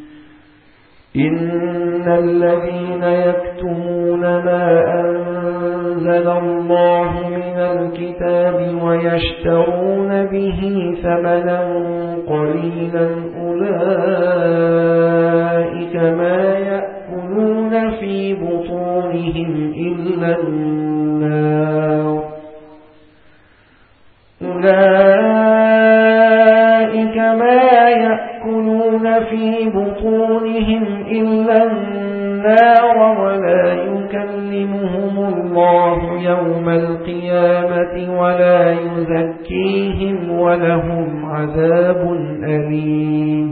إن الذين يكتمون ما أنزل الله من الكتاب ويشترون به ثمنا قليلا أولئك ما يأكلون في بطونهم إلا النار أولئك ما يأكلون في بطونهم إلا النار النار ولا يكلمهم الله يوم القيامة ولا يزكيهم ولهم عذاب أليم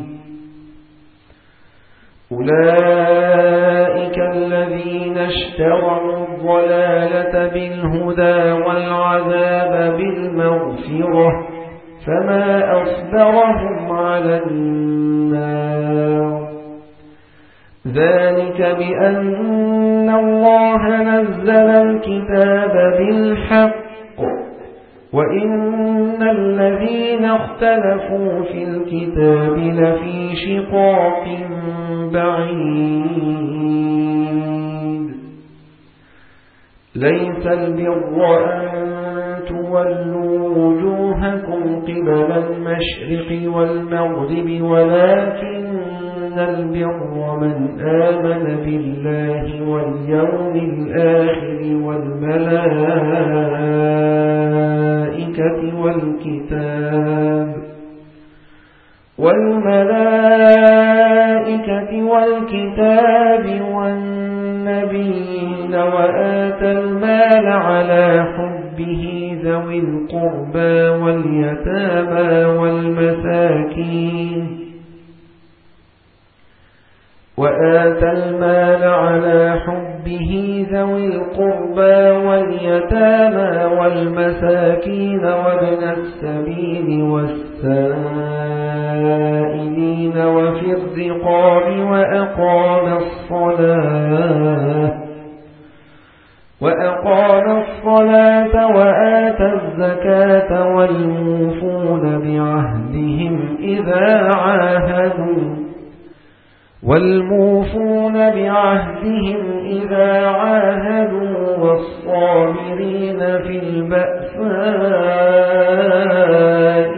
أولئك الذين اشتروا الضلالة بالهدى والعذاب بالمغفرة فما أصبرهم على النار ذلك بأن الله نزل الكتاب بالحق وإن الذين اختلفوا في الكتاب لفي شقاق بعيد ليس البر أن تولوا وجوهكم قبل المشرق والمغرب ولكن البر من آمن بالله واليوم الآخر والملائكة والكتاب والنبيين وآتى المال على حبه ذوي القربى واليتامى والمساكين وابن السبيل والسائلين وفي الرقاب وأقام الصلاة وآتى الزكاة والموفون بعهدهم إذا عاهدوا والصابرين في البأساء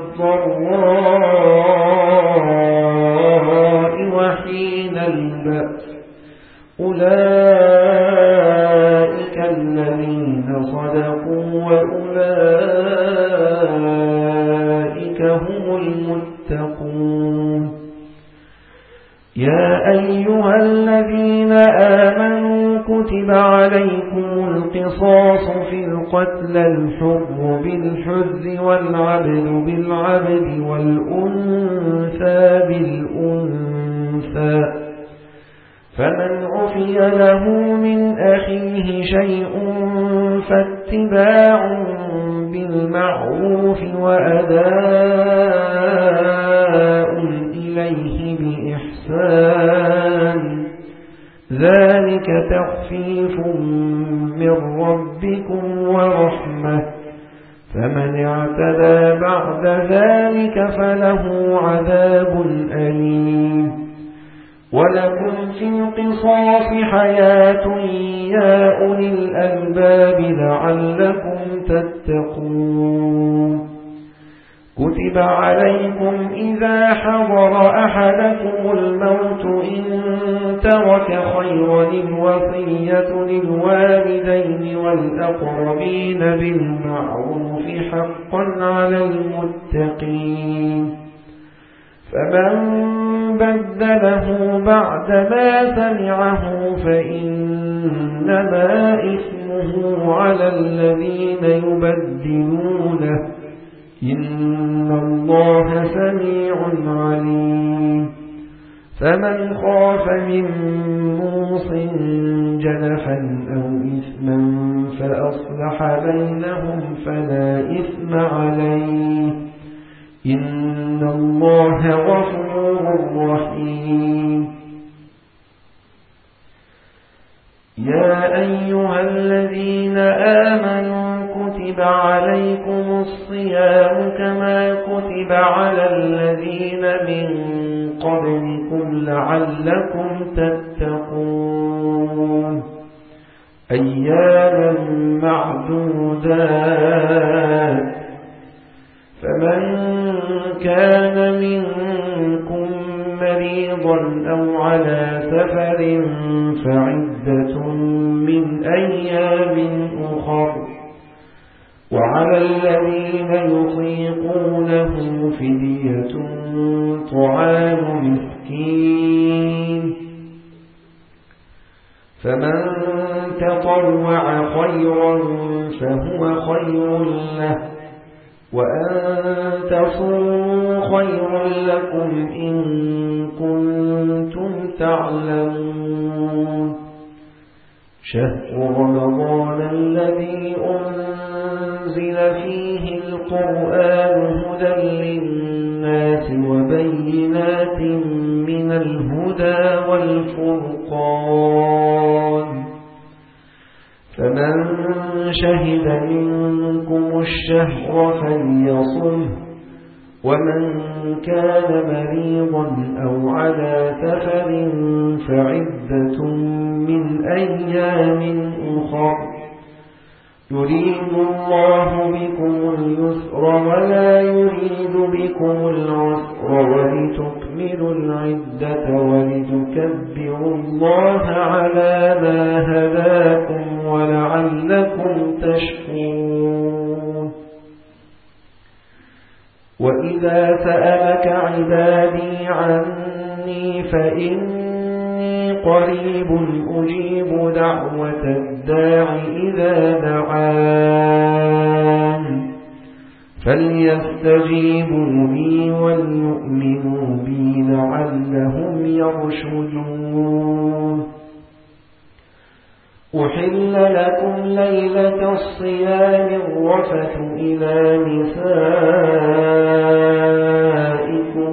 والضراء وحين البأس أولئك الذين صدقوا وأولئك هم المتقون يا أيها الذين آمنوا كتب عليكم القصاص في القتل الحر بالحر والعبد بالعبد والأنثى بالأنثى فمن عفي له من أخيه شيء فاتباع بالمعروف وأداء إليه بإحسان ذلك تخفيف من ربكم ورحمة فمن اعتدى بعد ذلك فله عذاب أليم ولكم في القصاص حياة يا أولي الألباب لعلكم تتقون كتب عليكم إذا حضر أحدكم الموت إن ترك خيرا الوصية للوالدين والأقربين بالمعروف حقا على المتقين فمن بدله بعدما سمعه فإنما إثمه على الذين يبدلونه إن الله سميع عليم فمن خاف من موص جنفا أو إثما فأصلح بينهم فلا إثم عليه إن الله غفور رحيم يا أيها الذين آمنوا كتب عليكم الصيام كما كتب على الذين من قبلكم لعلكم تتقون أياما معدودات فمن كان منكم مريضا أو على سفر فعدة من أيام أخر وعلى الذين يطيقونه فدية طعام مسكين فمن تطوع خيرا فهو خير له وأن تصوموا خير لكم إن كنتم تعلمون شهر رمضان الذي أنزل فيه القرآن هدى للناس وبينات من الهدى والفرقان فمن شهد منكم الشهر فليصمه ومن كان مريضا أو على سفر فعدة من أيام أخر يريد الله بكم اليسر ولا يريد بكم العسر ولتكملوا العدة ولتكبروا الله على ما هداكم ولعلكم تشكرون وإذا سألك عبادي عني فإني قريب أجيب دعوة الداع إذا دعان فليستجيبوا لي وليؤمنوا بي لعلهم يرشدون أحل لكم ليلة الصيام الرفث إلى نسائكم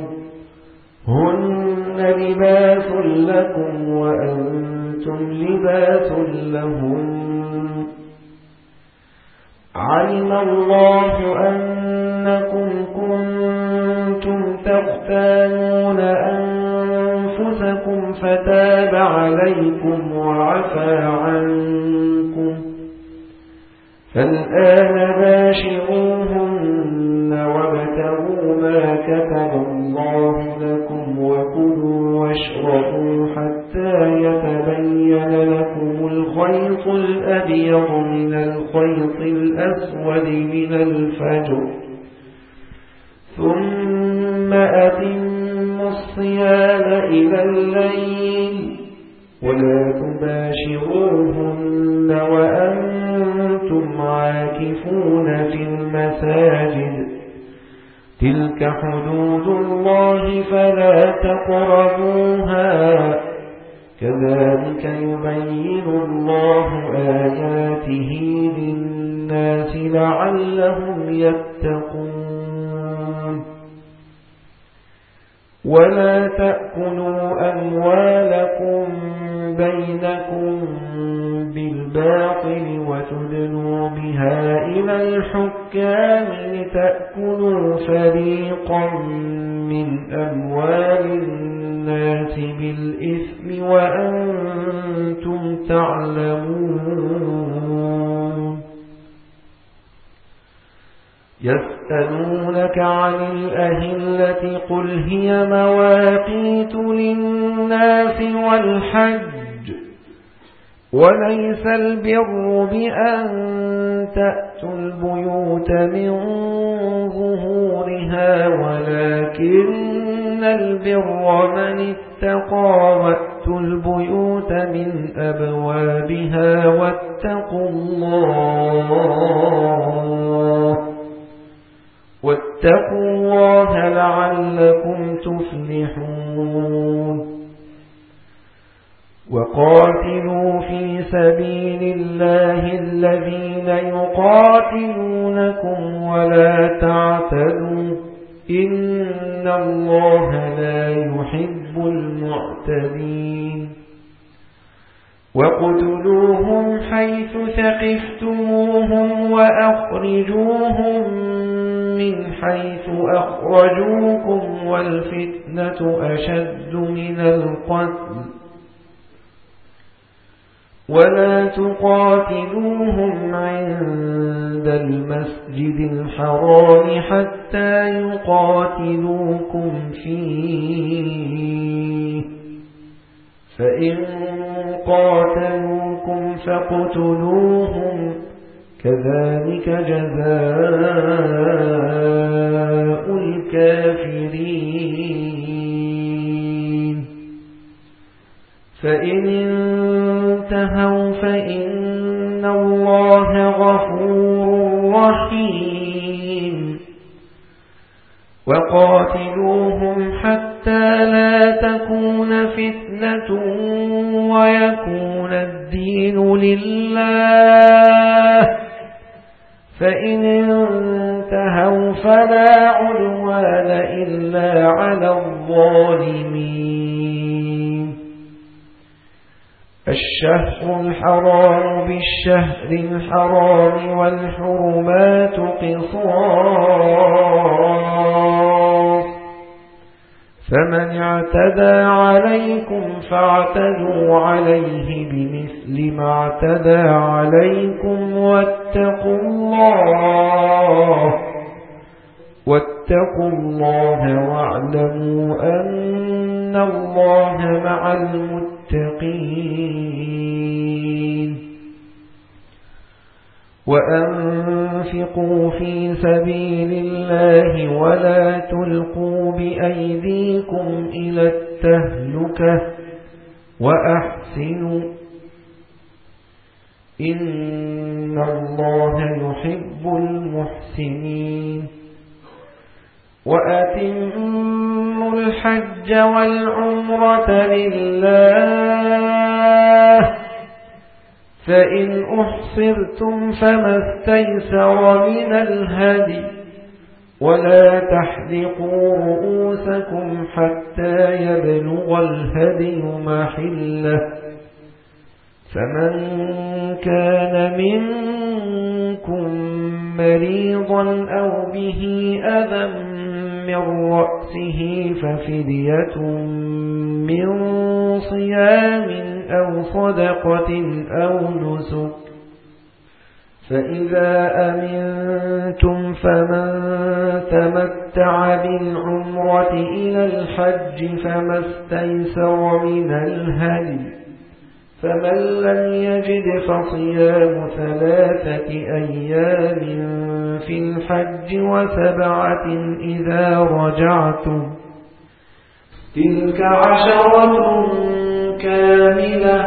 هن لباس لكم وأنتم لباس لهم علم الله أنكم كنتم تختانون أنفسكم فتاب عليكم وعفى عنكم فالآن باشروهن وابتغوا ما كتب الله لكم وكلوا واشربوا حتى يتبين لكم الخيط الأبيض من الخيط الأسود من الفجر ثم أتموا الصيام إلى الليل ولا تباشروهن وأنتم عاكفون في المساجد تلك حدود الله فلا تقربوها كذلك يبين الله آياته للناس لعلهم يتقون ولا تأكلوا أموالكم بينكم بالباطل وتدلوا بها إلى الحكام لتأكلوا فريقا من أموال الناس بالإثم وأنتم تعلمون يسألونك عن الأهلة قل هي مواقيت للناس والحج وليس البر بأن تأتوا البيوت من ظهورها ولكن البر من اتقى وأتوا البيوت من أبوابها واتقوا الله لعلكم تفلحون وقاتلوا في سبيل الله الذين يقاتلونكم ولا تعتدوا إن الله لا يحب المعتدين وقتلوهم حيث ثقفتموهم وأخرجوهم من حيث أخرجوكم والفتنة أشد من القتل ولا تقاتلوهم عند المسجد الحرام حتى يقاتلوكم فيه فإن قاتلوكم فاقتلوهم كذلك جزاء الكافرين فإن انتهوا فإن الله غفور رحيم وقاتلوهم حتى لا تكون فتنة ويكون الدين لله فإن انتهوا فلا عدوان إلا على الظالمين الشهر الحرام بالشهر الحرام والحرمات قصاص فمن اعتدى عليكم فاعتدوا عليه بمثل ما اعتدى عليكم واتقوا الله واعلموا أن الله مع المتقين وأنفقوا في سبيل الله ولا تلقوا بأيديكم إلى التهلكة وأحسنوا إن الله يحب المحسنين وأتموا الحج والعمرة لله فإن أحصرتم فما استيسر من الهدي ولا تحلقوا رؤوسكم حتى يبلغ الهدي محله فمن كان منكم مريضا أو به أذى من رأسه ففدية من صيام أو صدقة أو نسك فإذا أمنتم فمن تمتع بالعمرة إلى الحج فما استيسر من الهدي فمن لم يجد فصيام 3 أيام في الحج و7 إذا رجعتم تلك 10 كاملة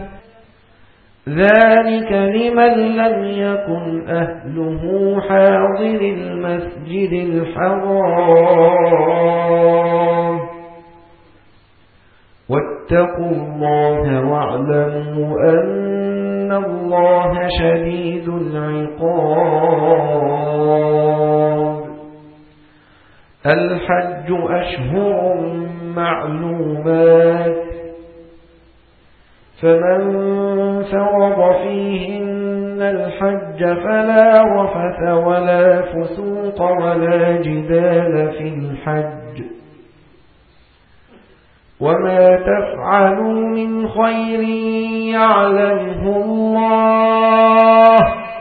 ذلك لمن لم يكن أهله حاضر المسجد الحرام واتقوا الله واعلموا أن الله شديد العقاب الحج أشهر معلومات فمن فرض فيهن الحج فلا رفث ولا فسوق ولا جدال في الحج وما تفعلوا من خير يعلمه الله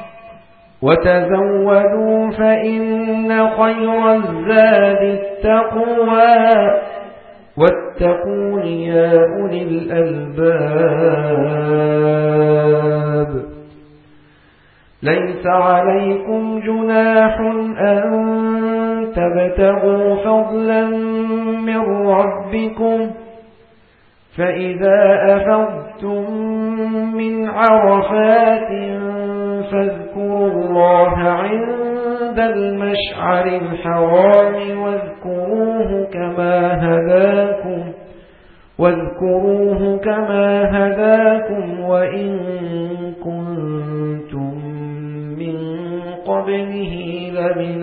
وتزودوا فإن خير الزاد التقوى واتقون يا أولي الألباب ليس عليكم جناح أن تبتغوا فضلا من ربكم فإذا أفضتم من عرفات فاذكروا الله عند المشعر الحرام واذكروه كما هداكم وإن كنتم من قبله لمن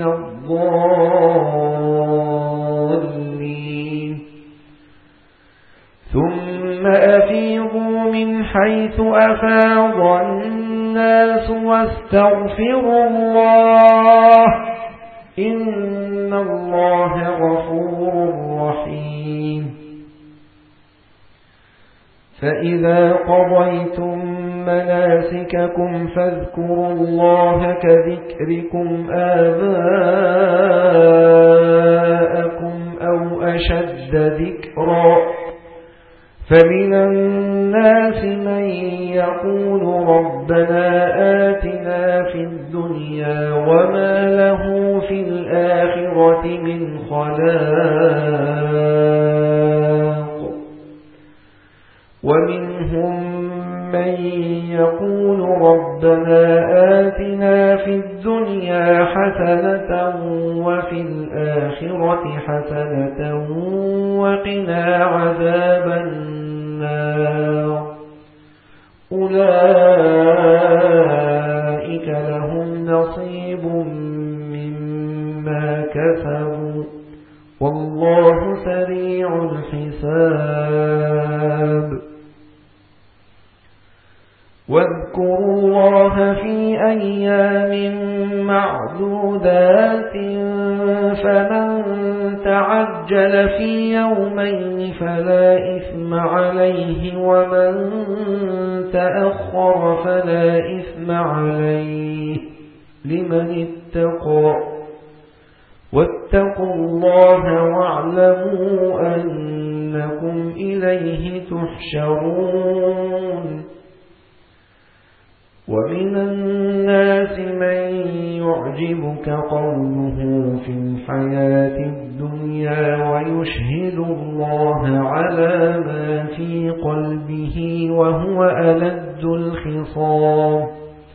الضالين ثم أفيضوا من حيث أفاض الناس واستغفروا الله إن الله غفور رحيم فإذا قضيتم مناسككم فاذكروا الله كذكركم آباءكم أو أشد ذكرا فمن الناس من يقول ربنا آتنا في الدنيا وما له في الآخرة من خلاق ومنهم من يقول ربنا آتنا في الدنيا حسنة وفي الآخرة حسنة وقنا عذاب النار أولئك لهم نصيب مما كسبوا والله سريع الحساب واذكروا الله في أيام معدودات فمن تعجل في يومين فلا إثم عليه ومن تأخر فلا إثم عليه لمن اتقى واتقوا الله واعلموا أنكم إليه تحشرون ومن الناس من يعجبك قوله في الحياة الدنيا ويشهد الله على ما في قلبه وهو ألد الخصام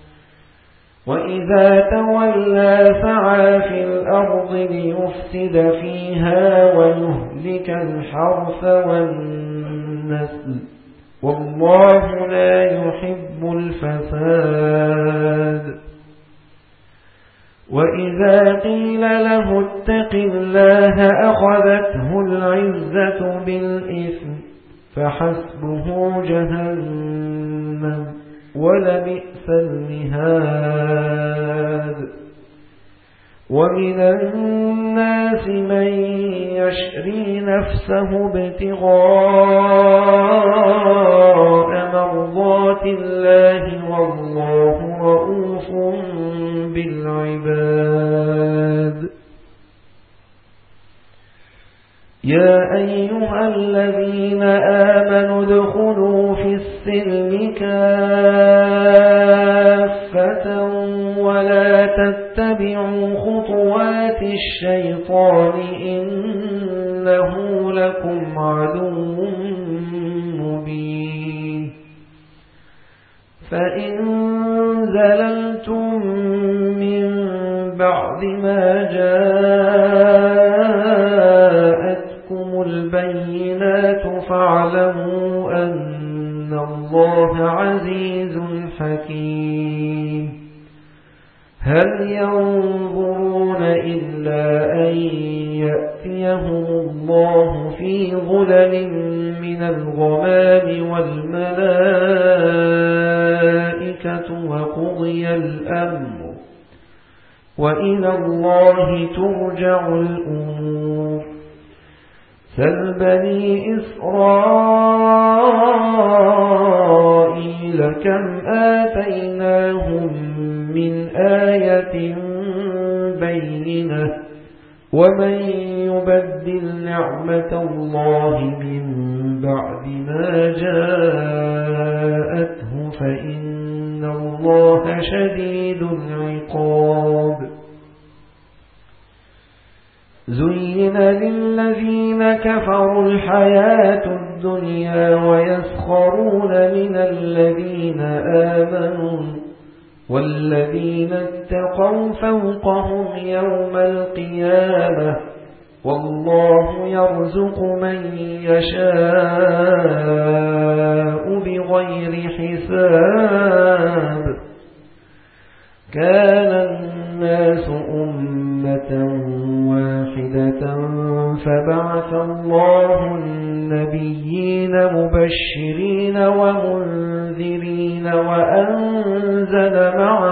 وإذا تولى سعى في الأرض ليفسد فيها ويهلك الحرث والنسل والله لا يحب الفساد وإذا قيل له اتق الله أخذته العزة بالإثم فحسبه جهنم ولبئس المهاد ومن الناس من يشري نفسه ابتغاء مرضات الله والله رؤوف بالعباد يا أيها الذين آمنوا ادخلوا في السلم كافة ولا تتبعوا خطوات الشيطان إنه لكم عدو مبين فإن زللتم من بعد ما جاءتكم البينات فاعلموا أن الله عزيز حكيم هل ينظرون إلا أن يأتيهم الله في ظلل من الغمام والملائكة وقضي الأمر وإلى الله ترجع الأمور سل بني إسرائيل كم آتيناهم من آية بينة ومن يبدل نعمة الله من بعد ما جاءته فإن الله شديد العقاب زين للذين كفروا الحياة الدنيا ويسخرون من الذين آمنوا والذين اتقوا فوقهم يوم القيامة والله يرزق من يشاء بغير حساب كان الناس أمة واحدة فبعث الله النبيين مبشرين ومنذرين وأنزل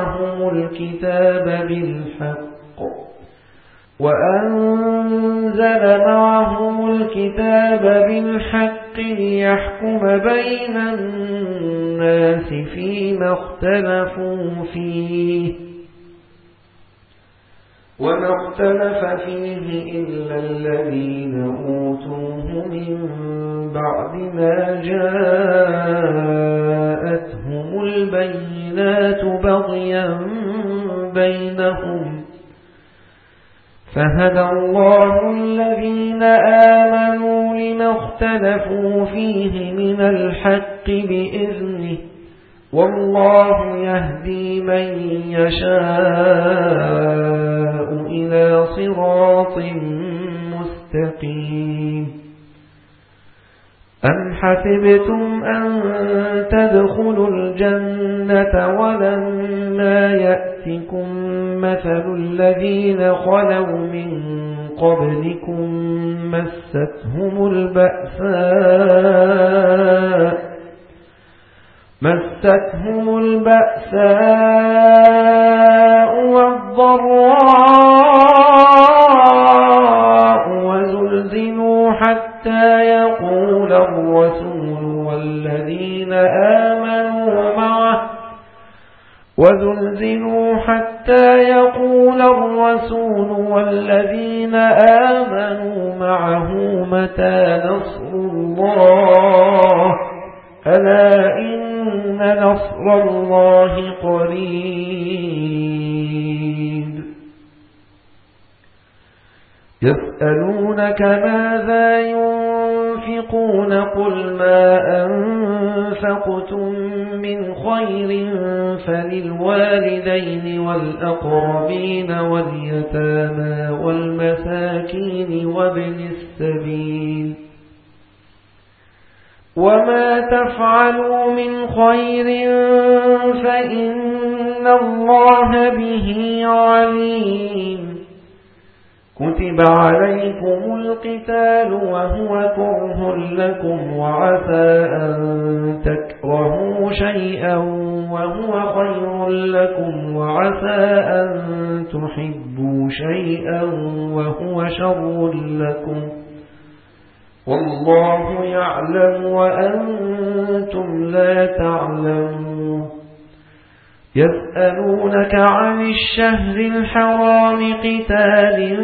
معهم الكتاب بالحق ليحكم بين الناس فيما اختلفوا فيه وما اختلف فيه إلا الذين أوتوه من بعد ما جاءتهم البينات بغيا بينهم فهدى الله الذين آمنوا لما اختلفوا فيه من الحق بإذنه والله يهدي من يشاء إلى صراط مستقيم أم حسبتم أن تدخلوا الجنة ولما يأتكم مثل الذين خلوا من قبلكم مستهم البأساء والضراء وزلزلوا حتى يقول الرسول والذين آمنوا معه متى نصر الله ألا إن نصر الله قريب يسألونك ماذا ينفقون قل ما أنفقتم من خير فللوالدين والأقربين واليتامى والمساكين وابن السبيل وما تفعلوا من خير فإن الله به عليم كتب عليكم القتال وهو كره لكم وعسى أن تكرهوا شيئا وهو خير لكم وعسى أن تحبوا شيئا وهو شر لكم والله يعلم وأنتم لا تعلمون يسألونك عن الشهر الحرام قتال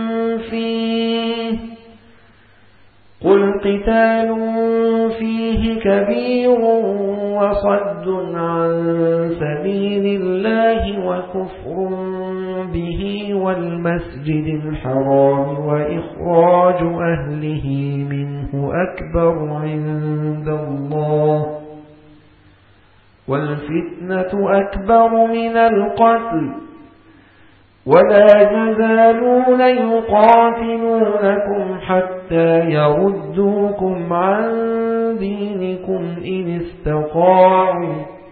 فيه قل قتال فيه كبير وصد عن سبيل الله وكفر به والمسجد الحرام وإخراج أهله منه أكبر عند الله والفتنة أكبر من القتل ولا يزالون يقاتلونكم حتى يردوكم عن دينكم إن استطاعوا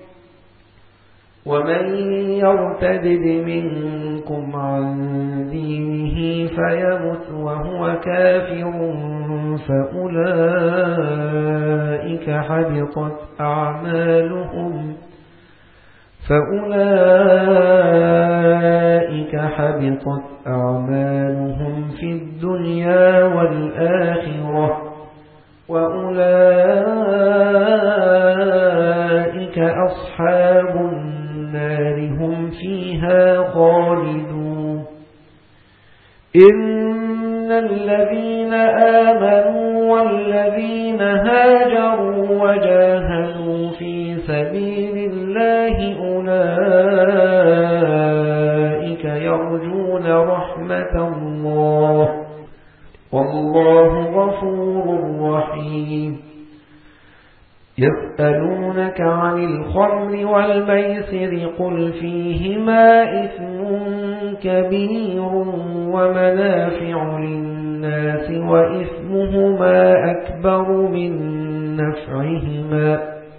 ومن يرتدد منكم عن دينه فيمت وهو كافر فأولئك حبطت أعمالهم في الدنيا والآخرة وأولئك أصحاب النار هم فيها خالدون إن الذين آمنوا والذين هاجروا وجاهدوا في سبيل الله أولئك يرجون رحمة الله والله غفور رحيم يسألونك عن الخمر والميسر قل فيهما إثم كبير ومنافع للناس وإثمهما أكبر من نفعهما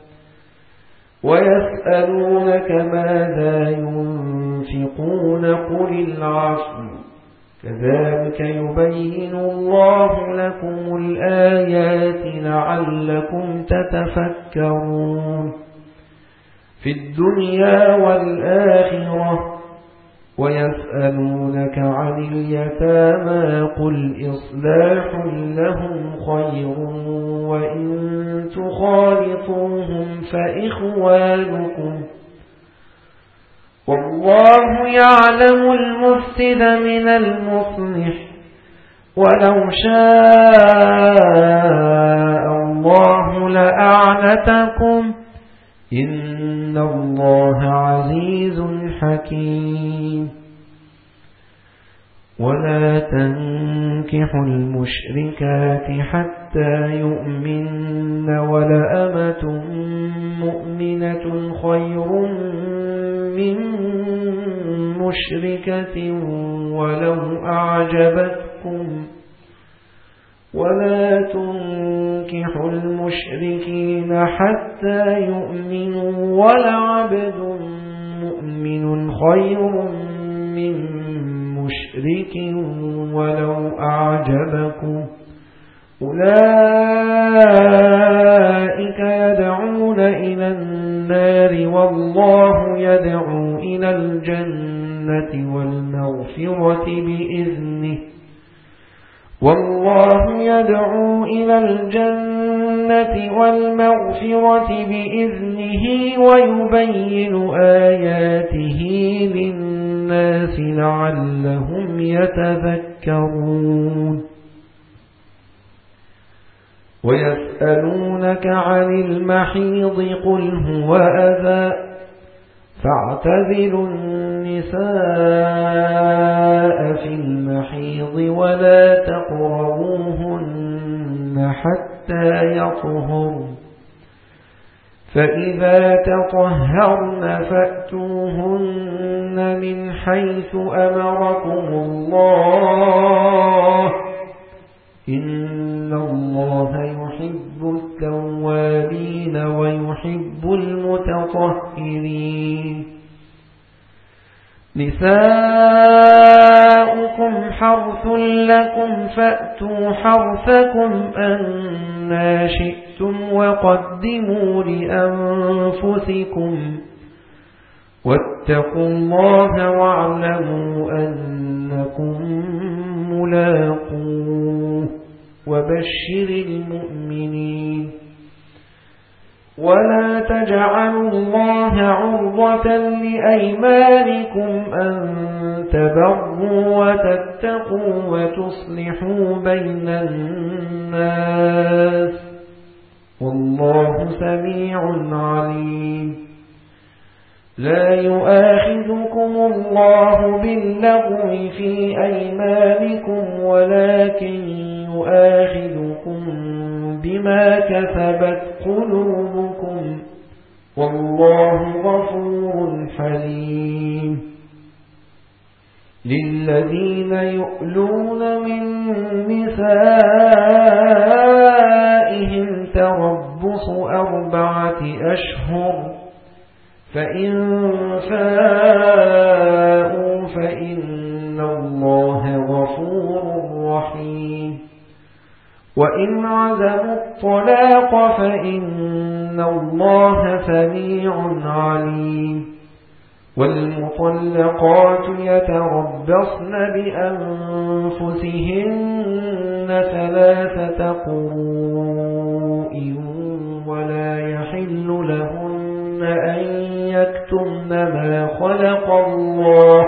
ويسألونك ماذا ينفقون قل العفو كذلك يبين الله لكم الآيات لعلكم تتفكرون في الدنيا والآخرة ويسألونك عن اليتامى قل إصلاح لهم خير وإن تخالطوهم فإخوانكم والله يعلم المفسد من المصلح ولو شاء الله لأعنتكم إن الله عزيز حكيم ولا تنكحوا المشركات حتى حتى يؤمن ولأمة مؤمنة خير من مشركة ولو أعجبتكم ولا تنكحوا المشركين حتى يؤمنوا ولعبد مؤمن خير من مشرك ولو أعجبكم أولئك يدعون إلى النار والله يدعو إلى الجنة والمغفرة بإذنه والله يدعو إلى الجنة والمغفرة بإذنه ويبين آياته للناس لعلهم يتذكرون ويسألونك عن المحيض قل هو أذى فاعتزلوا النساء في المحيض ولا تقربوهن حتى يطهرن فإذا تطهرن فأتوهن من حيث أمركم الله إن الله يحب التوابين ويحب المتطهرين نساؤكم حرث لكم فأتوا حرثكم أنى شئتم وقدموا لأنفسكم واتقوا الله واعلموا أنكم ملاقوه وبشر المؤمنين ولا تجعلوا الله عرضة لأيمانكم أن تبروا وتتقوا وتصلحوا بين الناس والله سميع عليم لا يؤاخذكم الله باللغو في أيمانكم ولكن يؤاخذكم بما كسبت قلوبكم والله غفور حليم للذين يؤلون من نسائهم تربص 4 أشهر فإن فاءوا فإن الله غفور رحيم وإن عزموا الطلاق فإن الله سميع عليم والمطلقات يتربصن بأنفسهن 3 قروء ولا يحل لهن أن يكتمن ما خلق الله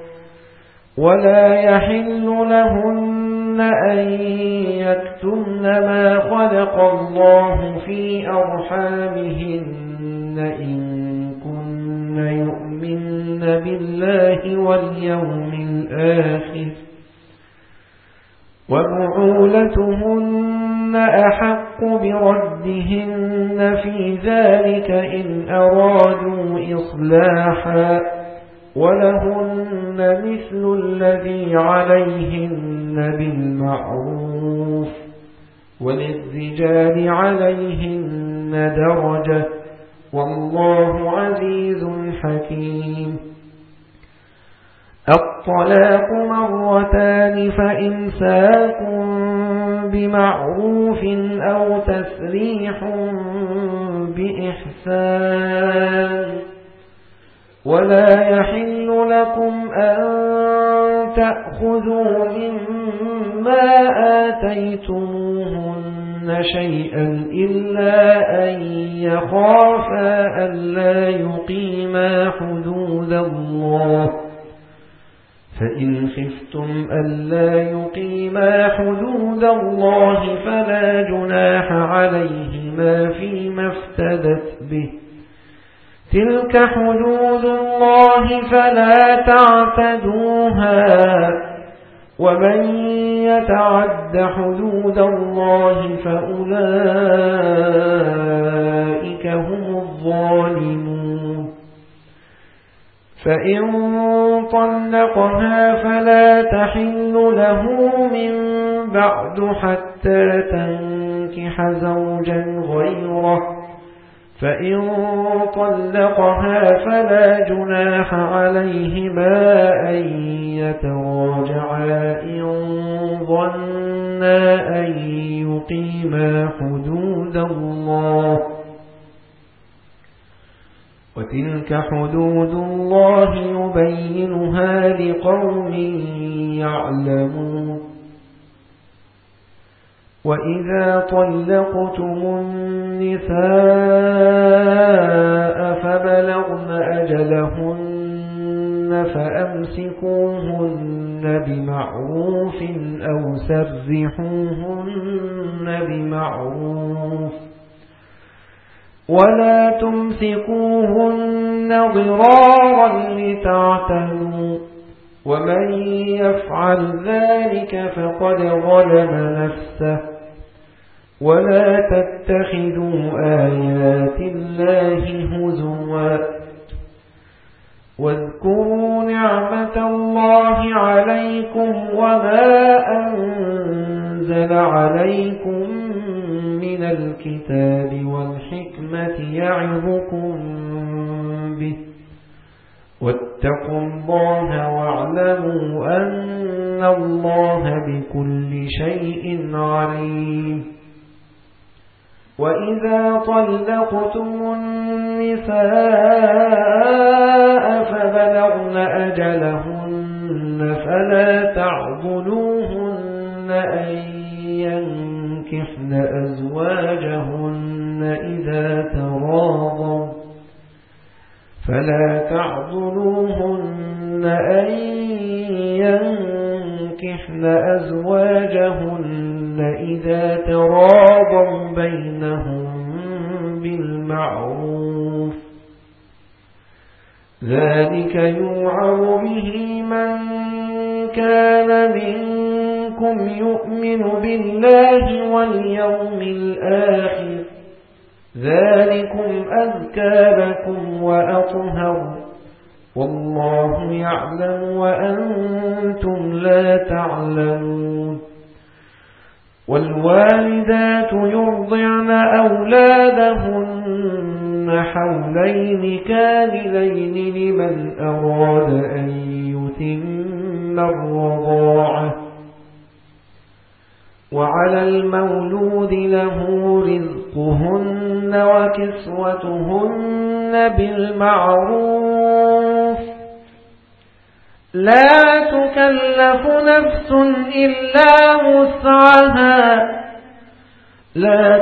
في أرحامهن إن كن يؤمن بالله واليوم الآخر وبعولتهن أحق بردهن في ذلك إن أرادوا إصلاحا ولهن مثل الذي عليهن بالمعروف وللرجال عليهن درجة والله عزيز حكيم الطلاق 2 فإمساك بمعروف أو تسريح بإحسان ولا يحل لكم أن تأخذوا مما آتيتموهن شيئا إلا أن يخافا ألا يقيما حدود الله فإن خفتم ألا يقيما حدود الله فلا جناح عليهما فيما افتدت به تلك حدود الله فلا تعتدوها ومن يتعد حدود الله فأولئك هم الظالمون فإن طلقها فلا تحل له من بعد حتى تنكح زوجا غيره فإن طلقها فلا جناح عليهما أن يتراجعا إن ظنا أن يقيما حدود الله وتلك حدود الله يبينها لقوم يعلمون وإذا طلقتم النساء فبلغن أجلهن فأمسكوهن بمعروف أو سرحوهن بمعروف ولا تمسكوهن ضرارا لتعتدوا ومن يفعل ذلك فقد ظلم نفسه ولا تتخذوا آيات الله هزوا واذكروا نعمة الله عليكم وما أنزل عليكم من الكتاب والحكمة يعظكم به واتقوا الله واعلموا أن الله بكل شيء عليم وإذا طلقتم النساء فبلغن أجلهن فلا تعضلوهن أن ينكحن أزواجهن إذا تراضوا بينهم بالمعروف ذلك يوعظ به من كان منكم يؤمن بالله واليوم الآخر ذلكم أزكى لكم وأطهر والله يعلم وأنتم لا تعلمون والوالدات يرضعن أولادهن حولين كاملين لمن أراد أن يتم الرضاعة وعلى المولود له رزقهن وكسوتهن بالمعروف لا تكلف نفس إلا وسعها لا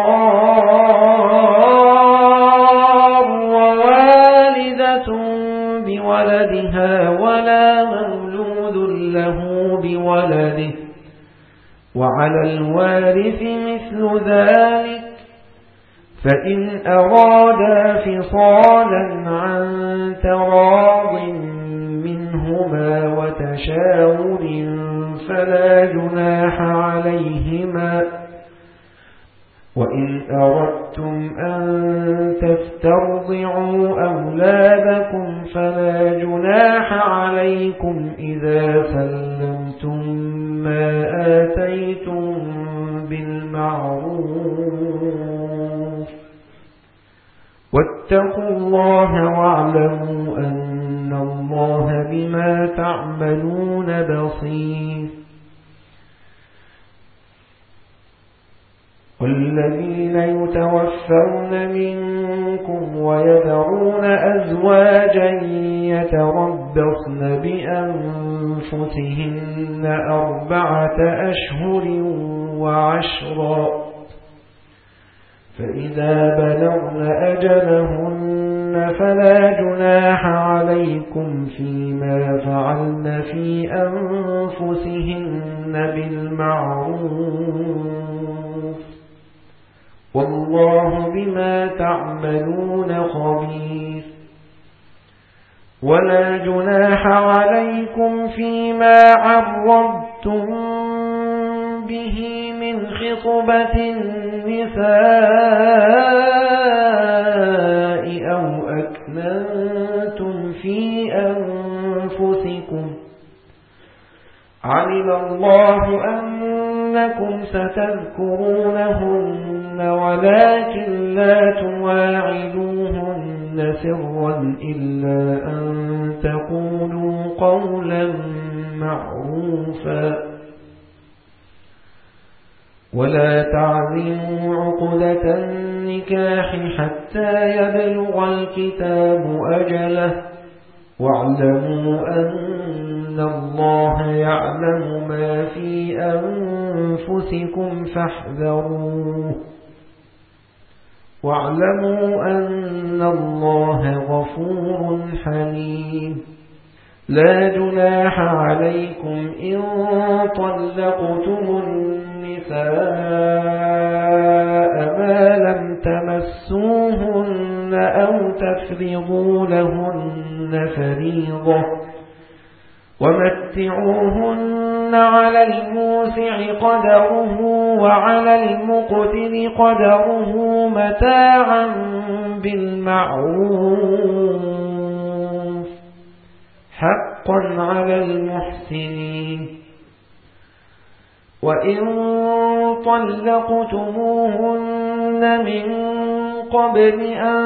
تضار والدة بولدها ولا مولود له بولده وعلى الوارث مثل ذلك فإن أرادا فصالا عن تراض منهما وتشاور فلا جناح عليهما وإن أردتم أن تسترضعوا أولادكم فلا جناح عليكم إذا سلمتم ما آتيتم بالمعروف واتقوا الله واعلموا أن الله بما تعملون بصير والذين يتوفون منكم ويذرون أزواجا يتربصن بأنفسهن 4 أشهر وعشرا فإذا بلغن أجلهن فلا جناح عليكم فيما فعلن في أنفسهن بالمعروف والله بما تعملون خبير ولا جناح عليكم فيما عرضتم به من خطبة النساء أو أكننتم في أنفسكم علم الله أنكم ستذكرونهن ولكن لا تواعدوهن سرا إلا أن تقولوا قولا معروفا ولا تعزموا عقدة النكاح حتى يبلغ الكتاب أجله واعلموا أن الله يعلم ما في أنفسكم فاحذروه واعلموا أن الله غفور حليم لا جناح عليكم إن طلقتم النساء ما لم تمسوهن أو تفرضوا لهن فريضة ومتعوهن على الموسع قدره وعلى المقتر قدره متاعا بالمعروف حقا على المحسنين وإن طلقتموهن من قبل أن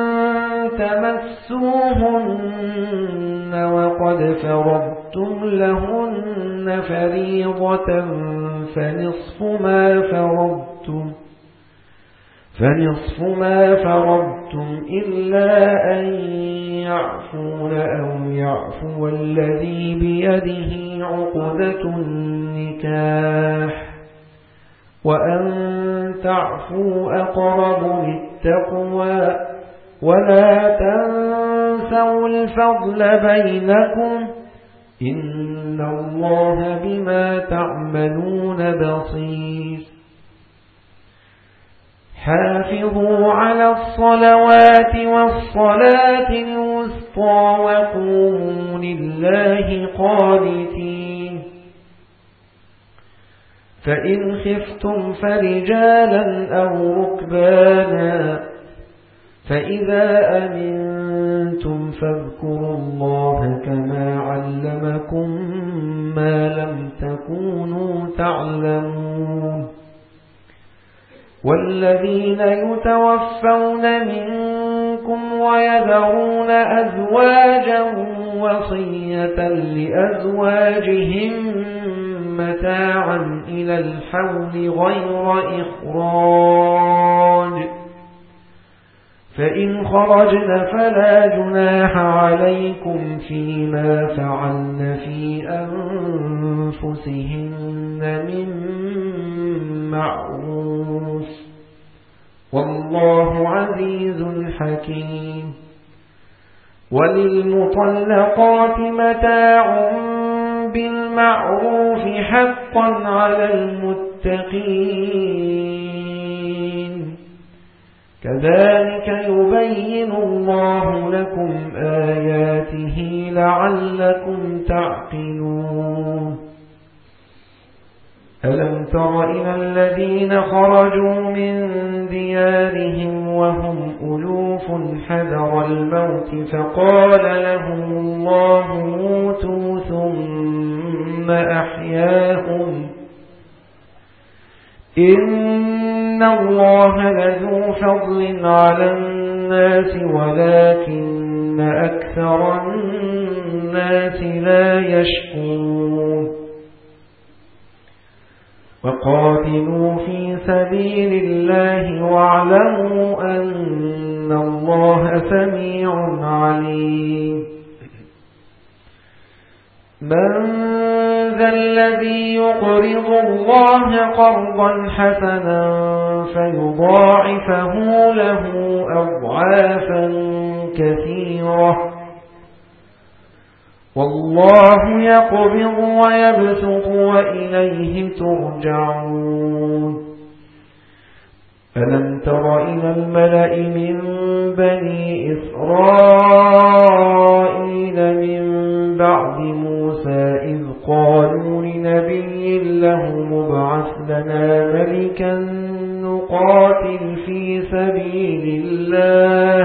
تمسوهن وقد فرضتم لهن فريضة فنصف ما فرضتم إلا أن يعفون أو يعفو الذي بيده عقدة النكاح وأن تعفوا أقرب للتقوى ولا تنسوا الفضل بينكم إن الله بما تعملون بصير حافظوا على الصلوات والصلاة الوسطى وقوموا لله قانتين فإن خفتم فرجالا أو ركبانا فإذا أمنتم فاذكروا الله كما علمكم ما لم تكونوا تعلمون والذين يتوفون منكم ويذرون أزواجا وصية لأزواجهم متاعا إلى الحول غير إخراج فإن خرجن فلا جناح عليكم فيما فعلن في أنفسهن من معروف والله عزيز حكيم وللمطلقات متاع بالمعروف حقا على المتقين كذلك يبين الله لكم آياته لعلكم تعقلون ألم تر إلى الذين خرجوا من ديارهم وهم ألوف حذر الموت فقال لهم الله موتوا ثم أحياهم إن الله لذو فضل على الناس ولكن أكثر الناس لا يشكرون وقاتلوا في سبيل الله واعلموا أن الله سميع عليم من ذا الذي يقرض الله قرضا حسنا فيضاعفه له أضعافا كثيرة والله يقبض ويبسط وإليه ترجعون ألم تر إلى الملأ من بني إسرائيل من لنا ملكا نقاتل في سبيل الله.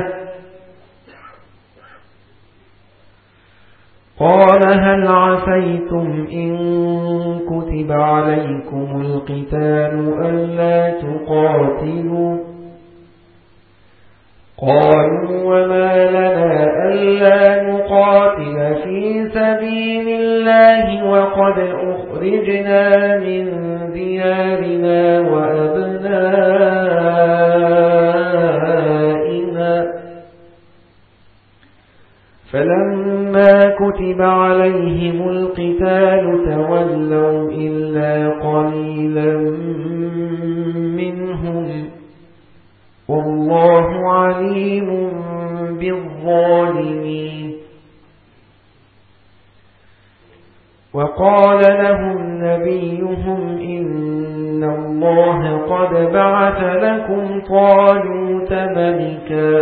قال هل عسيتم إن كتب عليكم القتال ألا تقاتلوا؟ قالوا وما لنا ألا نقاتل في سبيل الله وقد أخرجنا من ديارنا وأبنائنا. فلما كتب عليهم القتال تولوا إلا قليلا منهم والله عليم بالظالمين. وقال لهم نبيهم إن الله قد بعث لكم طالوت ملكا.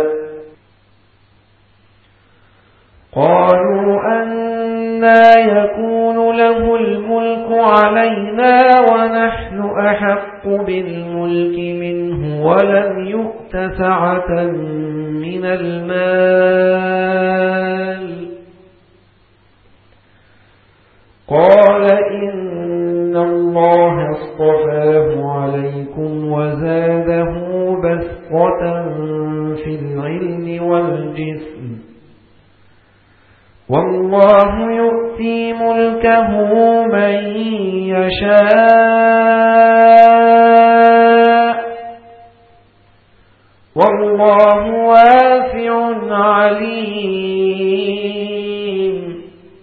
قالوا أنى يكون له الملك علينا ونحن أحق بالملك منه ولم يؤت سعة من المال. قال إن الله اصطفاه عليكم وزاده بسطة في العلم والجسم والله يؤتي ملكه من يشاء والله واسع عليم.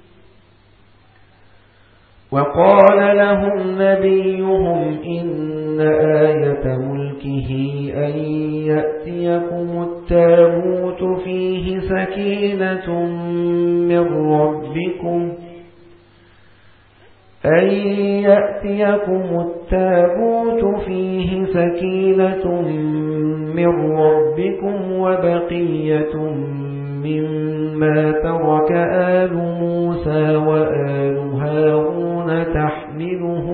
وقال لهم نبيهم إن آية ملكه أن يأتيكم التابوت فيه سكينة من ربكم وبقية مما ترك آل موسى وآل هارون تحمله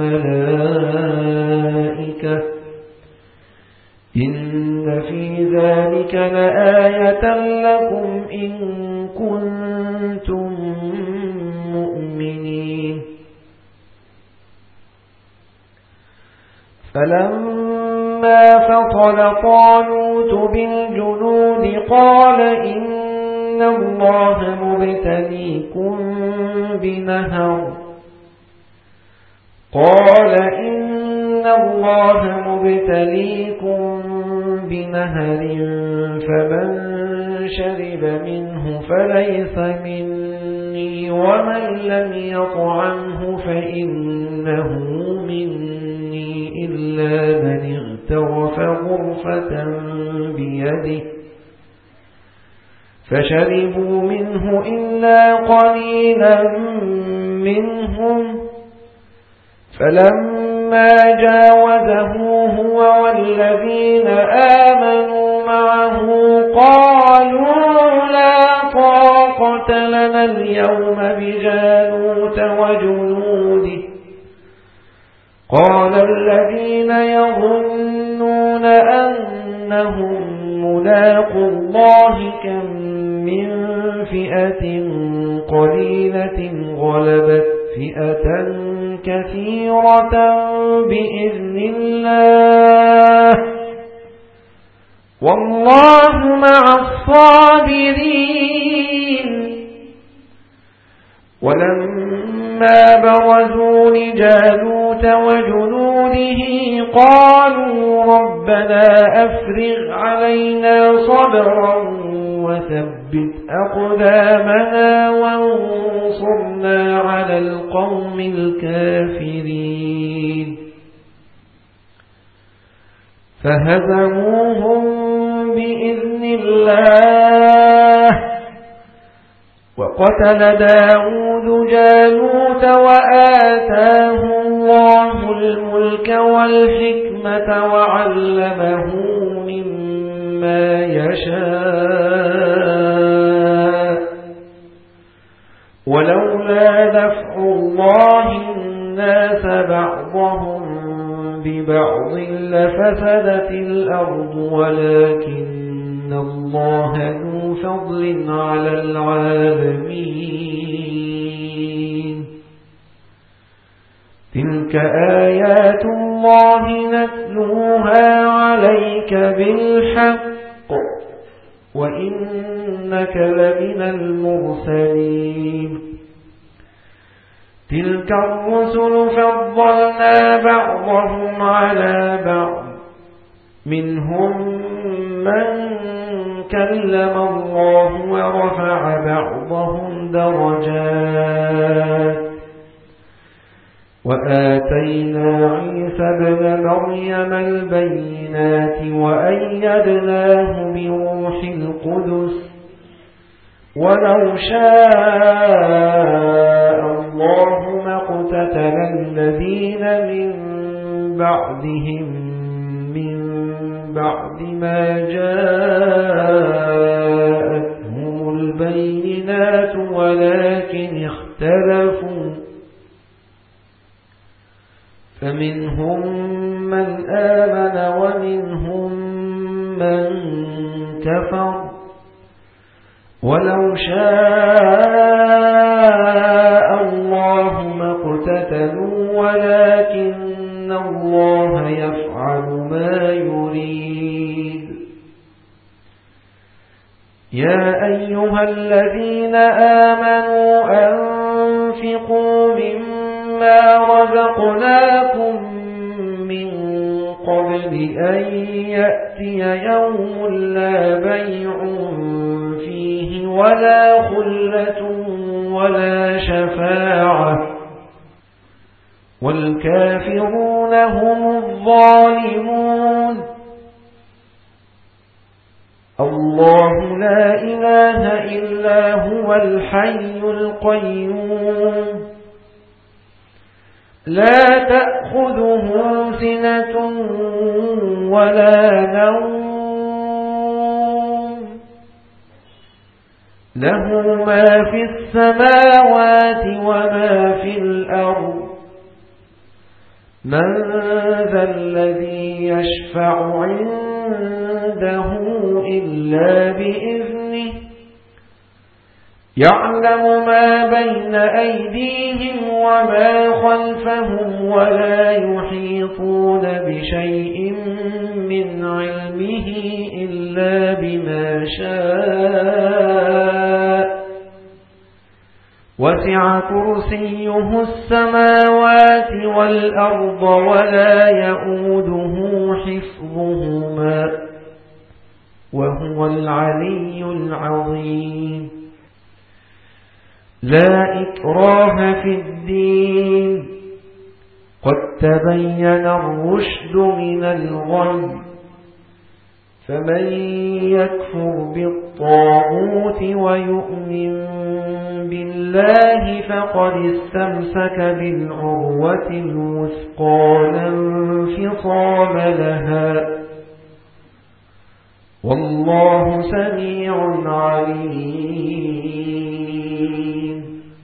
الملائكة إن في ذلك لآية لكم إن كنتم مؤمنين. فلما فصل طالوت بالجنود قال إن الله مبتليكم بنهر فمن شرب منه فليس مني ومن لم يطعمه فإنه مني إلا من اغترف غرفة بيده فشربوا منه إلا قليلا منهم. فلما جاوزه هو والذين آمنوا معه قالوا لا طاقة لنا اليوم بجالوت وجنوده. قال الذين يظنون أنهم ملاقو الله كم من فئة قليلة غلبت فئة كثيرة بإذن الله والله مع الصابرين. ولما برزوا لجالوت وجنوده قالوا ربنا أفرغ علينا صبرا وثبت أقدامنا وانصرنا على القوم الكافرين. فهزموهم بإذن الله وقتل داود جالوت وآتاه الله الملك والحكمة وعلمه مما يشاء ولولا دفع الله الناس بعضهم ببعض لفسدت الأرض ولكن الله ذو فضل على العالمين تلك آيات الله نتلوها عليك بالحق وإنك لمن المرسلين تلك الرسل فضلنا بعضهم على بعض منهم من كلم الله ورفع بعضهم درجات وآتينا عيسى ابن مريم البينات وأيدناه بروح القدس ولو شاء الله ما اقتتل الذين من بعدهم من بعد ما جاءتهم البينات ولكن اختلفوا فمنهم من آمن ومنهم من كفر ولو شاء الله ما اقتتلوا ولكن الله يفعل ما يريد يا أيها الذين آمنوا أنفقوا مما رزقناكم من قبل أن يأتي يوم لا بيع فيه ولا خلة ولا شفاعة والكافرون هم الظالمون الله لا إله إلا هو الحي القيوم لا تأخذه سنة ولا نوم له ما في السماوات وما في الأرض من ذا الذي يشفع عنده إلا بإذنه يعلم ما بين أيديهم وما خلفهم ولا يحيطون بشيء من علمه إلا بما شاء وسع كرسيه السماوات والأرض ولا يؤوده حفظهما وهو العلي العظيم لا إكراه في الدين قد تبين الرشد من الغي فمن يكفر بالطاغوت ويؤمن بالله فقد استمسك بالعروة الوثقى لا انفصام لها والله سميع عليم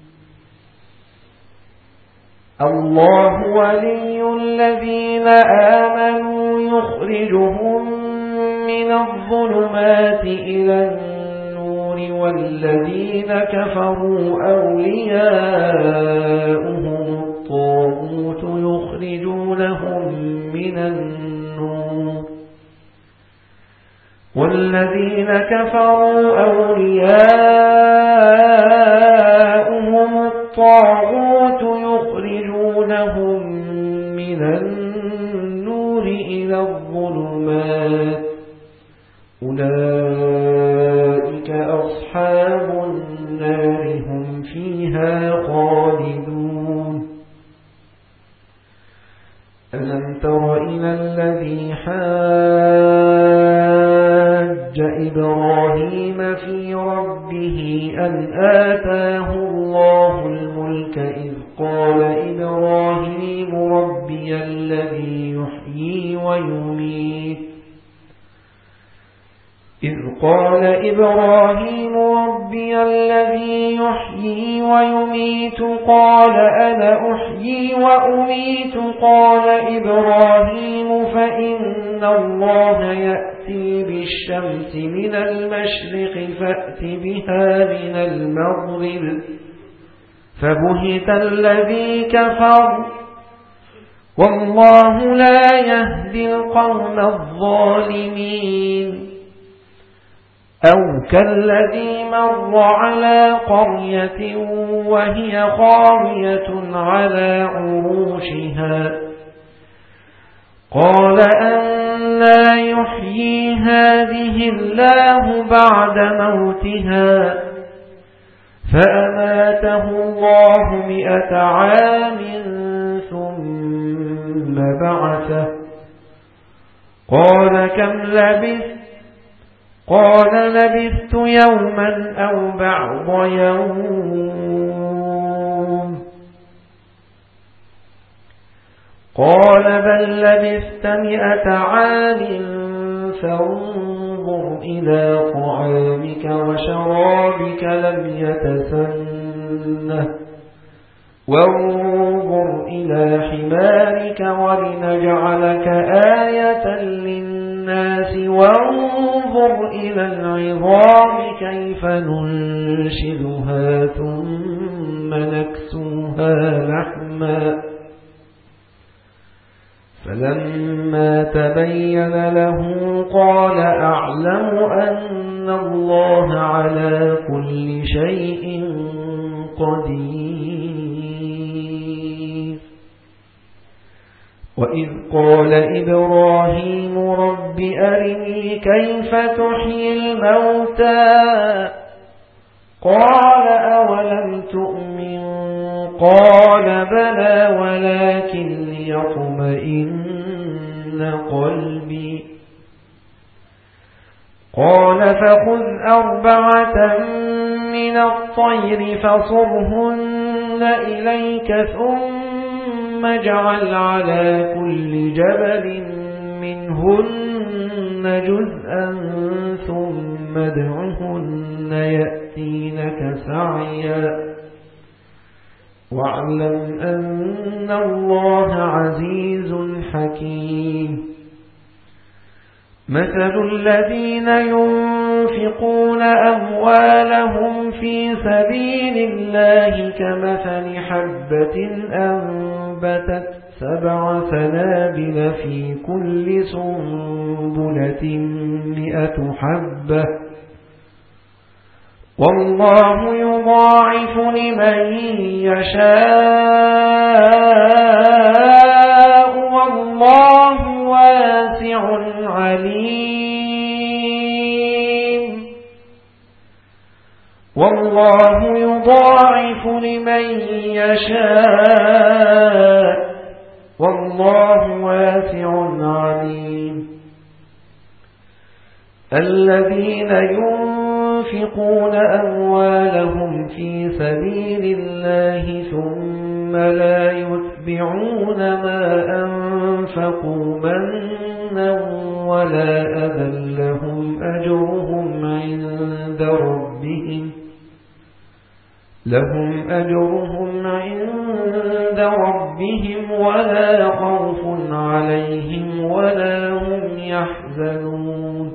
الله ولي الذين آمنوا يخرجهم من الظلمات إلى النور والذين كفروا أولياؤهم الطاغوت يخرجونهم من النور والذين كفروا أولياؤهم الطاغوت يخرجونهم من النور إلى الظلمات أولئك أصحاب النار هم فيها خالدون ألم تر إلى الذي حاج إبراهيم في ربه أن آتاه الله الملك إذ قال إبراهيم ربي الذي يحيي ويميت إذ قال إبراهيم ربي الذي يحيي ويميت قال أنا أحيي وأميت قال إبراهيم فإن الله يأتي بالشمس من المشرق فأت بها من المغرب فبهت الذي كفر والله لا يهدي القوم الظالمين أو كالذي مر على قرية وهي خاوية على عروشها قال أنى يحيي هذه الله بعد موتها فأماته الله 100 عام ثم بعثه قال كم لبثت قال لبثت يوما أو بعض يوم قال بل لبثت 100 عام فانظر إلى طعامك وشرابك لم يتسنه وانظر إلى حمارك ولنجعلك آية للناس وانظر إلى العظام كيف ننشدها ثم نكسوها لحما فلما تبين له قال أعلم أن الله على كل شيء قدير وإذ قال إبراهيم رب أرني كيف تحيي الموتى قال أولم تؤمن قال بلى ولكن ليطمئن قلبي قال فخذ 4 من الطير فصرهن إليك ثم اجعل على كل جبل منهن جزءا ثم ادعهن يأتينك سعيا واعلم أن الله عزيز حكيم مثل الذين ينفقون أموالهم في سبيل الله كمثل حبة أنبتت 7 سنابل في كل سنبلة 100 حبة والله يضاعف لمن يشاء والله واسع عليم والله يضاعف لمن يشاء والله واسع عليم الذين ينفقون أموالهم في سبيل الله ثم لا يتبعون ما أنفقوا منا ولا أذى لهم أجرهم عند ربهم ولا خوف عليهم ولا هم يحزنون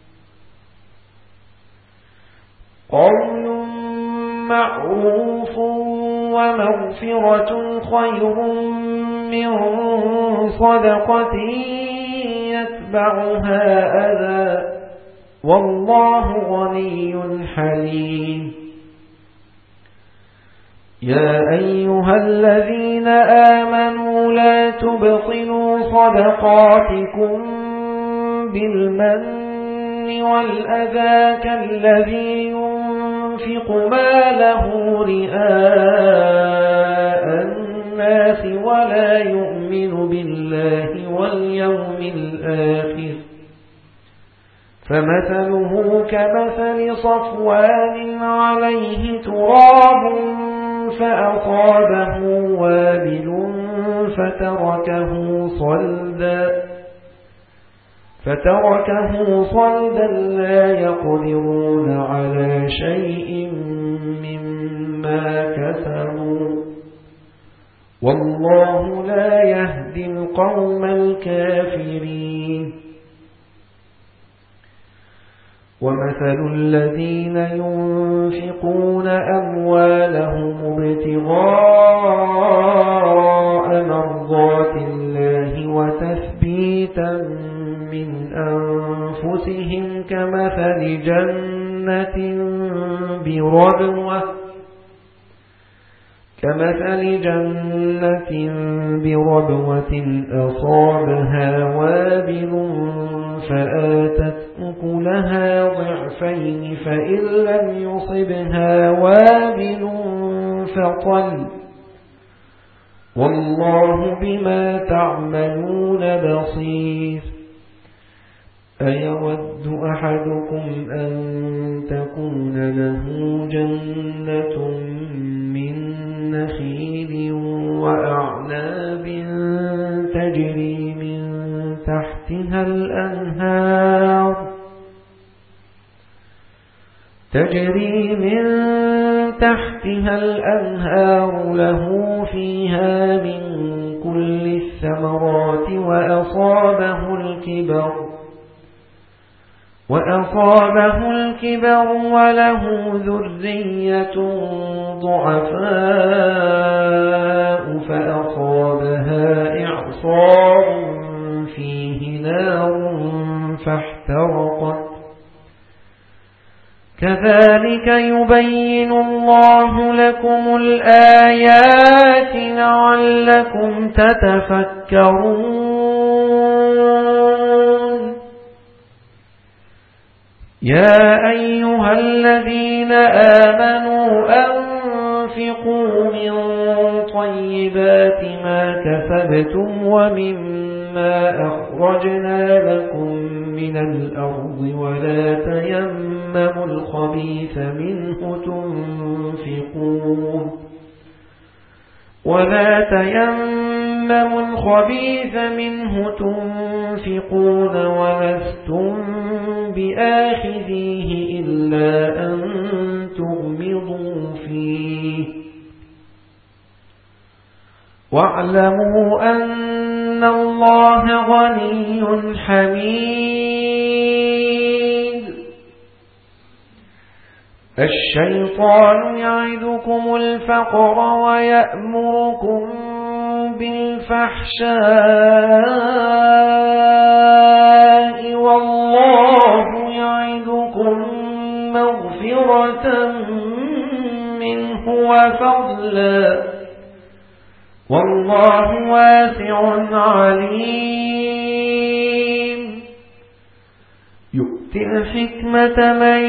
قول معروف ومغفرة خير من صدقة يتبعها أذى والله غني حليم يا أيها الذين آمنوا لا تبطلوا صدقاتكم بالمن والأذى كالذي ينفق ماله رئاء الناس ولا يؤمن بالله واليوم الآخر فمثله كمثل صفوان عليه تراب فأصابه وابل فتركه صلدا فتركه صلدا لا يقدرون على شيء مما كسبوا والله لا يهدي القوم الكافرين ومثل الذين ينفقون أموالهم ابتغاء مرضات الله وتثبيتا من أنفسهم كمثل جنة بربوة أصابها وابل فآتت أكلها ضعفين فإن لم يصبها وابل فطل والله بما تعملون بصير أيود أحدكم أن تكون له جنة من نخيل وأعناب تجري من تحتها الأنهار له فيها من كل الثمرات وأصابه الكبر وله ذرية ضعفاء فأصابها إعصار فيه نار فاحترقت كذلك يبين الله لكم الآيات لعلكم تتفكرون يا أيها الذين آمنوا أنفقوا من طيبات ما كسبتم ومما أخرجنا لكم من الأرض ولا تيمموا الخبيث منه تنفقون ولستم بآخذيه إلا أن تغمضوا فيه واعلموا أن الله غني حميد الشيطان يعدكم الفقر ويأمركم بالفحشاء والله يعدكم مغفرة منه وفضلا والله واسع عليم يؤتي الحكمة من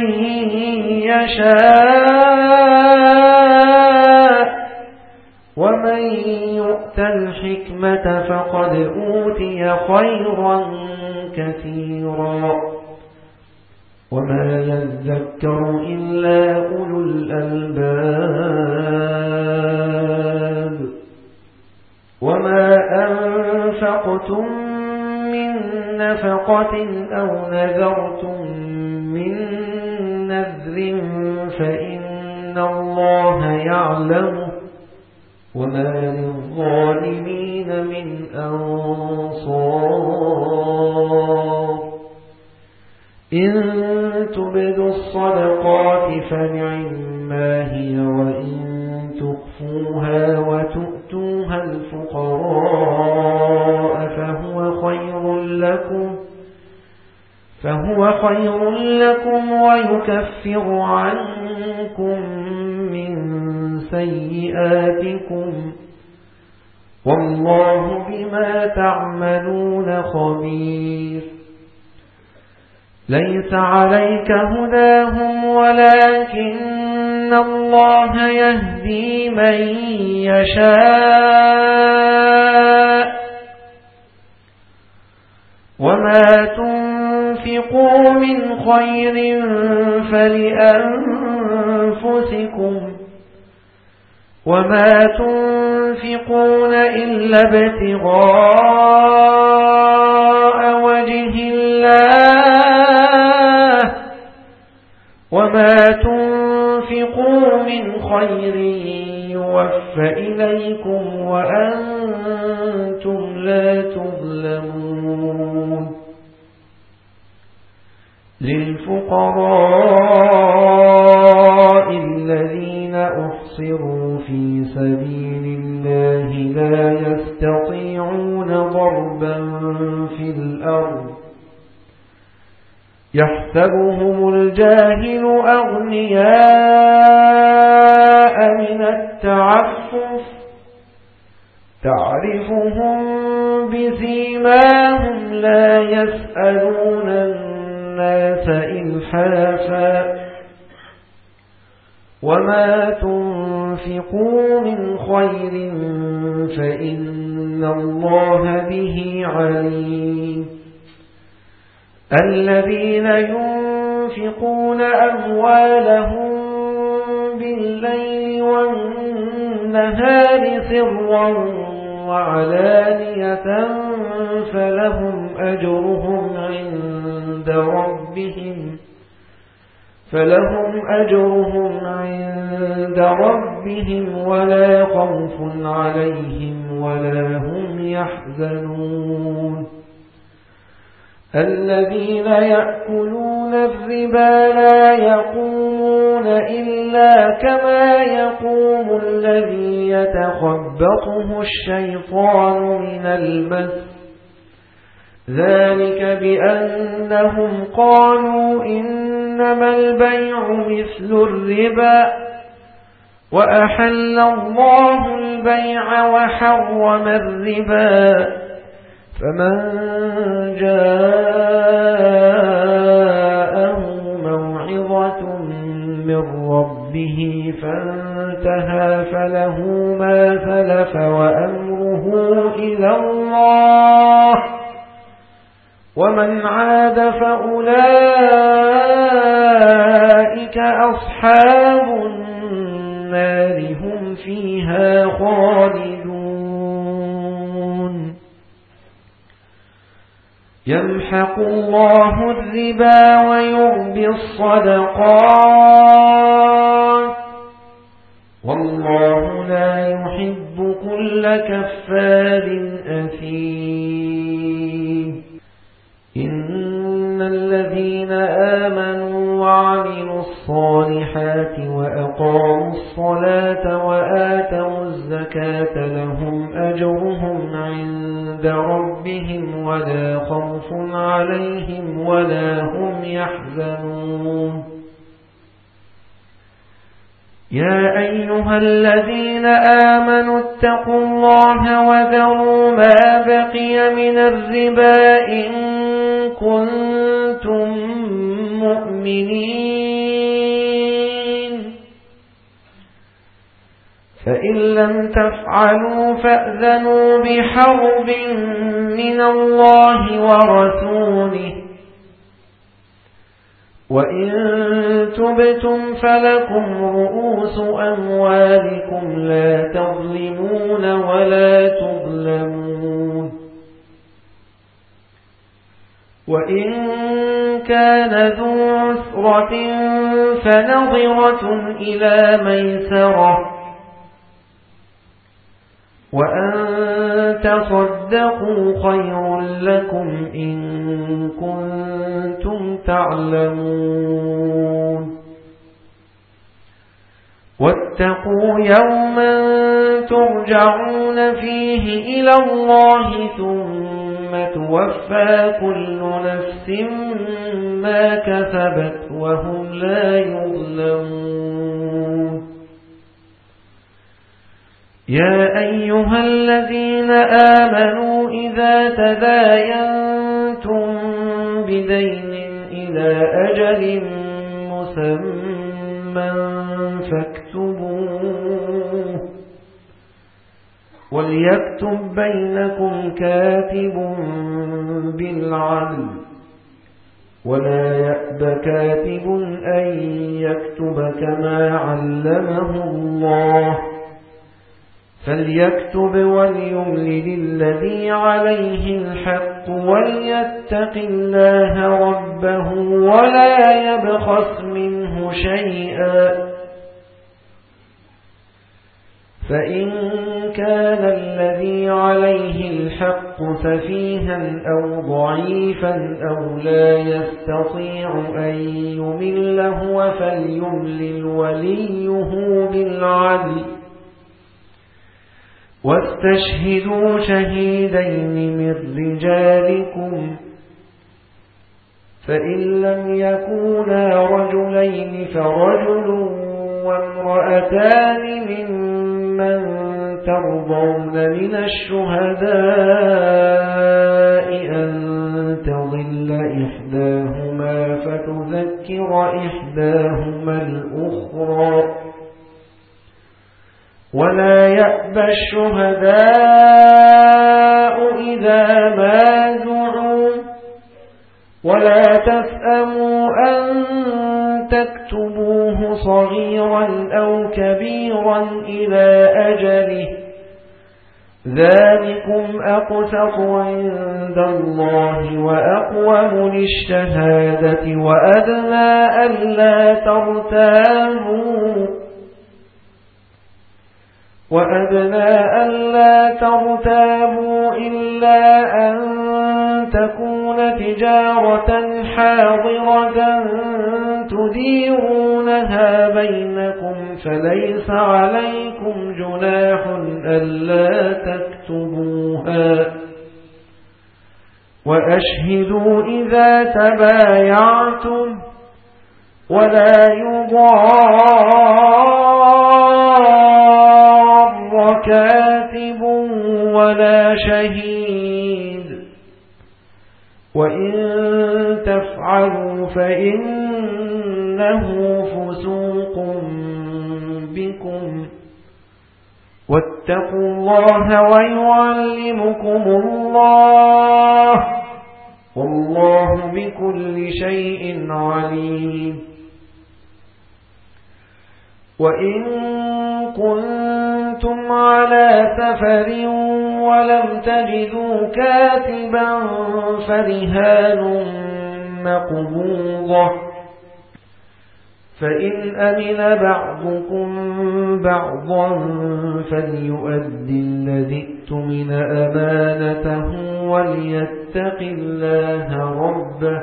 يشاء ومن يؤت الحكمة فقد أوتي خيرا كثيرا وما يذكر إلا أولو الألباب وما أنفقتم من نفقة أو نذرتم من نذر فإن الله يعلمه وما للظالمين من أنصار إن تبدوا الصدقات فنعما هي وإن تخفوها وتؤتوها الفقراء فهو خير لكم ويكفر عنكم من سيئاتكم والله بما تعملون خبير ليس عليك هداهم ولكن الله يهدي من يشاء وما تنفقوا من خير فلأنفسكم وما تنفقون إلا ابتغاء وجه وجه الله وما تنفقوا من خير يوفى إليكم وأنتم لا تظلمون للفقراء الذين أحصروا في سبيل الله لا يستطيعون ضربا في الأرض يحسبهم الجاهل أغنياء من التعفف تعرفهم بسيماهم لا يسألون الناس إلحافا وما تنفقوا من خير فإن الله به عليم الذين ينفقون أموالهم بالليل والنهار سرا وعلانية فلهم أجرهم عند ربهم ولا خوف عليهم ولا هم يحزنون الذين يأكلون الربا لا يقومون إلا كما يقوم الذي يتخبطه الشيطان من المس ذلك بأنهم قالوا إنما البيع مثل الربا وأحل الله البيع وحرم الربا فمن جاءه موعظة من ربه فانتهى فله ما سلف وأمره إلى الله ومن عاد فأولئك أصحاب النار هم فيها خالدون يمحق الله الربا ويربي الصدقات والله لا يحب كل كفار أثيم إن الذين آمنوا وعملوا الصالحات وأقاموا الصلاة وآتوا الزكاة لهم أجرهم عند ربهم ولا خوف عليهم ولا هم يحزنون يا أيها الذين آمنوا اتقوا الله وذروا ما بقي من الربا إن كنتم مؤمنين فإن لم تفعلوا فأذنوا بحرب من الله ورسوله وإن تبتم فلكم رؤوس أموالكم لا تظلمون ولا تظلمون وإن كان ذو عسرة فنظرة إلى ميسرة وأن تصدقوا خير لكم إن كنتم تعلمون واتقوا يوما ترجعون فيه إلى الله ثم توفى كل نفس ما كسبت وهم لا يظلمون يا أيها الذين آمنوا إذا تداينتم بدين إلى أجل مسمى فاكتبوه وليكتب بينكم كاتب بالعدل ولا يأب كاتب أن يكتب كما علمه الله فليكتب وليملل الذي عليه الحق وليتق الله ربه ولا يبخس منه شيئا فإن كان الذي عليه الحق سفيها أو ضعيفا أو لا يستطيع أن يمل هو فليملل وليه بالعدل واستشهدوا شهيدين من رجالكم فإن لم يكونا رجلين فرجل وامرأتان ممن ترضون من الشهداء أن تضل إحداهما فتذكر إحداهما الأخرى ولا يأبى الشهداء إذا ما دعوا ولا تسأموا أن تكتبوه صغيرا أو كبيرا إلى أجله ذلكم أقسط عند الله وأقوم للشهادة وأدنى ألا ترتابوا إلا أن تكون تجارة حاضرة تديرونها بينكم فليس عليكم جناح ألا تكتبوها وأشهدوا إذا تبايعتم ولا يضار كاتب ولا شهيد وإن تفعلوا فإنه فسوق بكم واتقوا الله ويعلمكم الله والله بكل شيء عليم وإن كنتم على سفر ولم تجدوا كاتبا فرهان مقبوضة فإن أمن بعضكم بعضا فليؤدي الذي اؤتمن أمانته وليتق الله ربه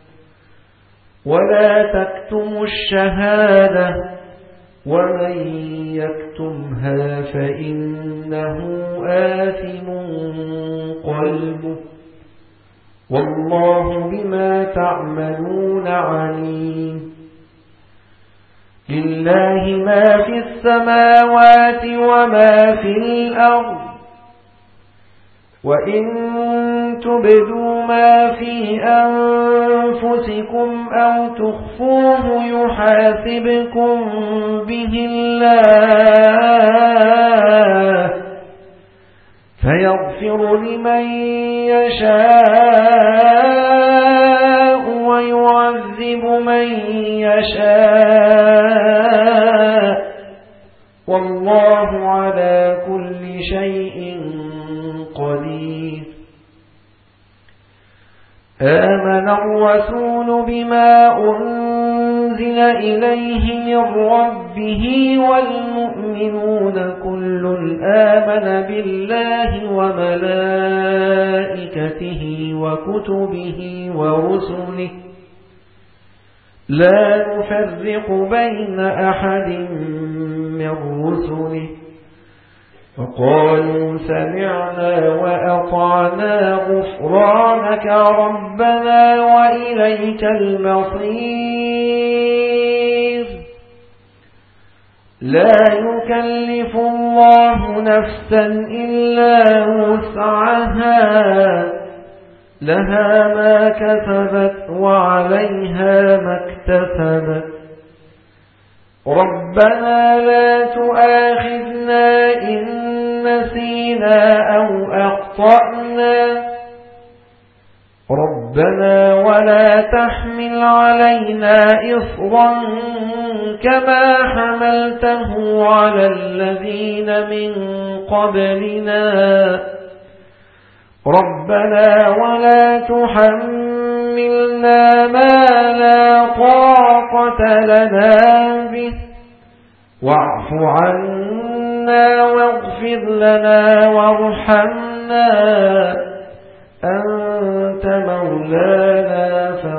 ولا تكتموا الشهادة ومن يكتمها فإنه آثم قلبه والله بما تعملون عليم لله ما في السماوات وما في الأرض وإن تبدوا ما في أنفسكم أو تخفوه يحاسبكم به الله فيغفر لمن يشاء ويعذب من يشاء والله على كل شيء قدير آمن الرسول بما أنزل إليه من ربه والمؤمنون كل آمن بالله وملائكته وكتبه ورسله لا نفرق بين أحد من رسله فقالوا سمعنا وأطعنا غفرانك ربنا وإليك المصير لا يكلف الله نفسا إلا وسعها لها ما كسبت وعليها ما اكتسبت ربنا لا تؤاخذنا إن نسينا أو أخطأنا ربنا ولا تحمل علينا إصرا كما حملته على الذين من قبلنا ربنا ولا تحملنا ما لا طاقة لنا به واعف عنا واغفر لنا وارحمنا أنت مولانا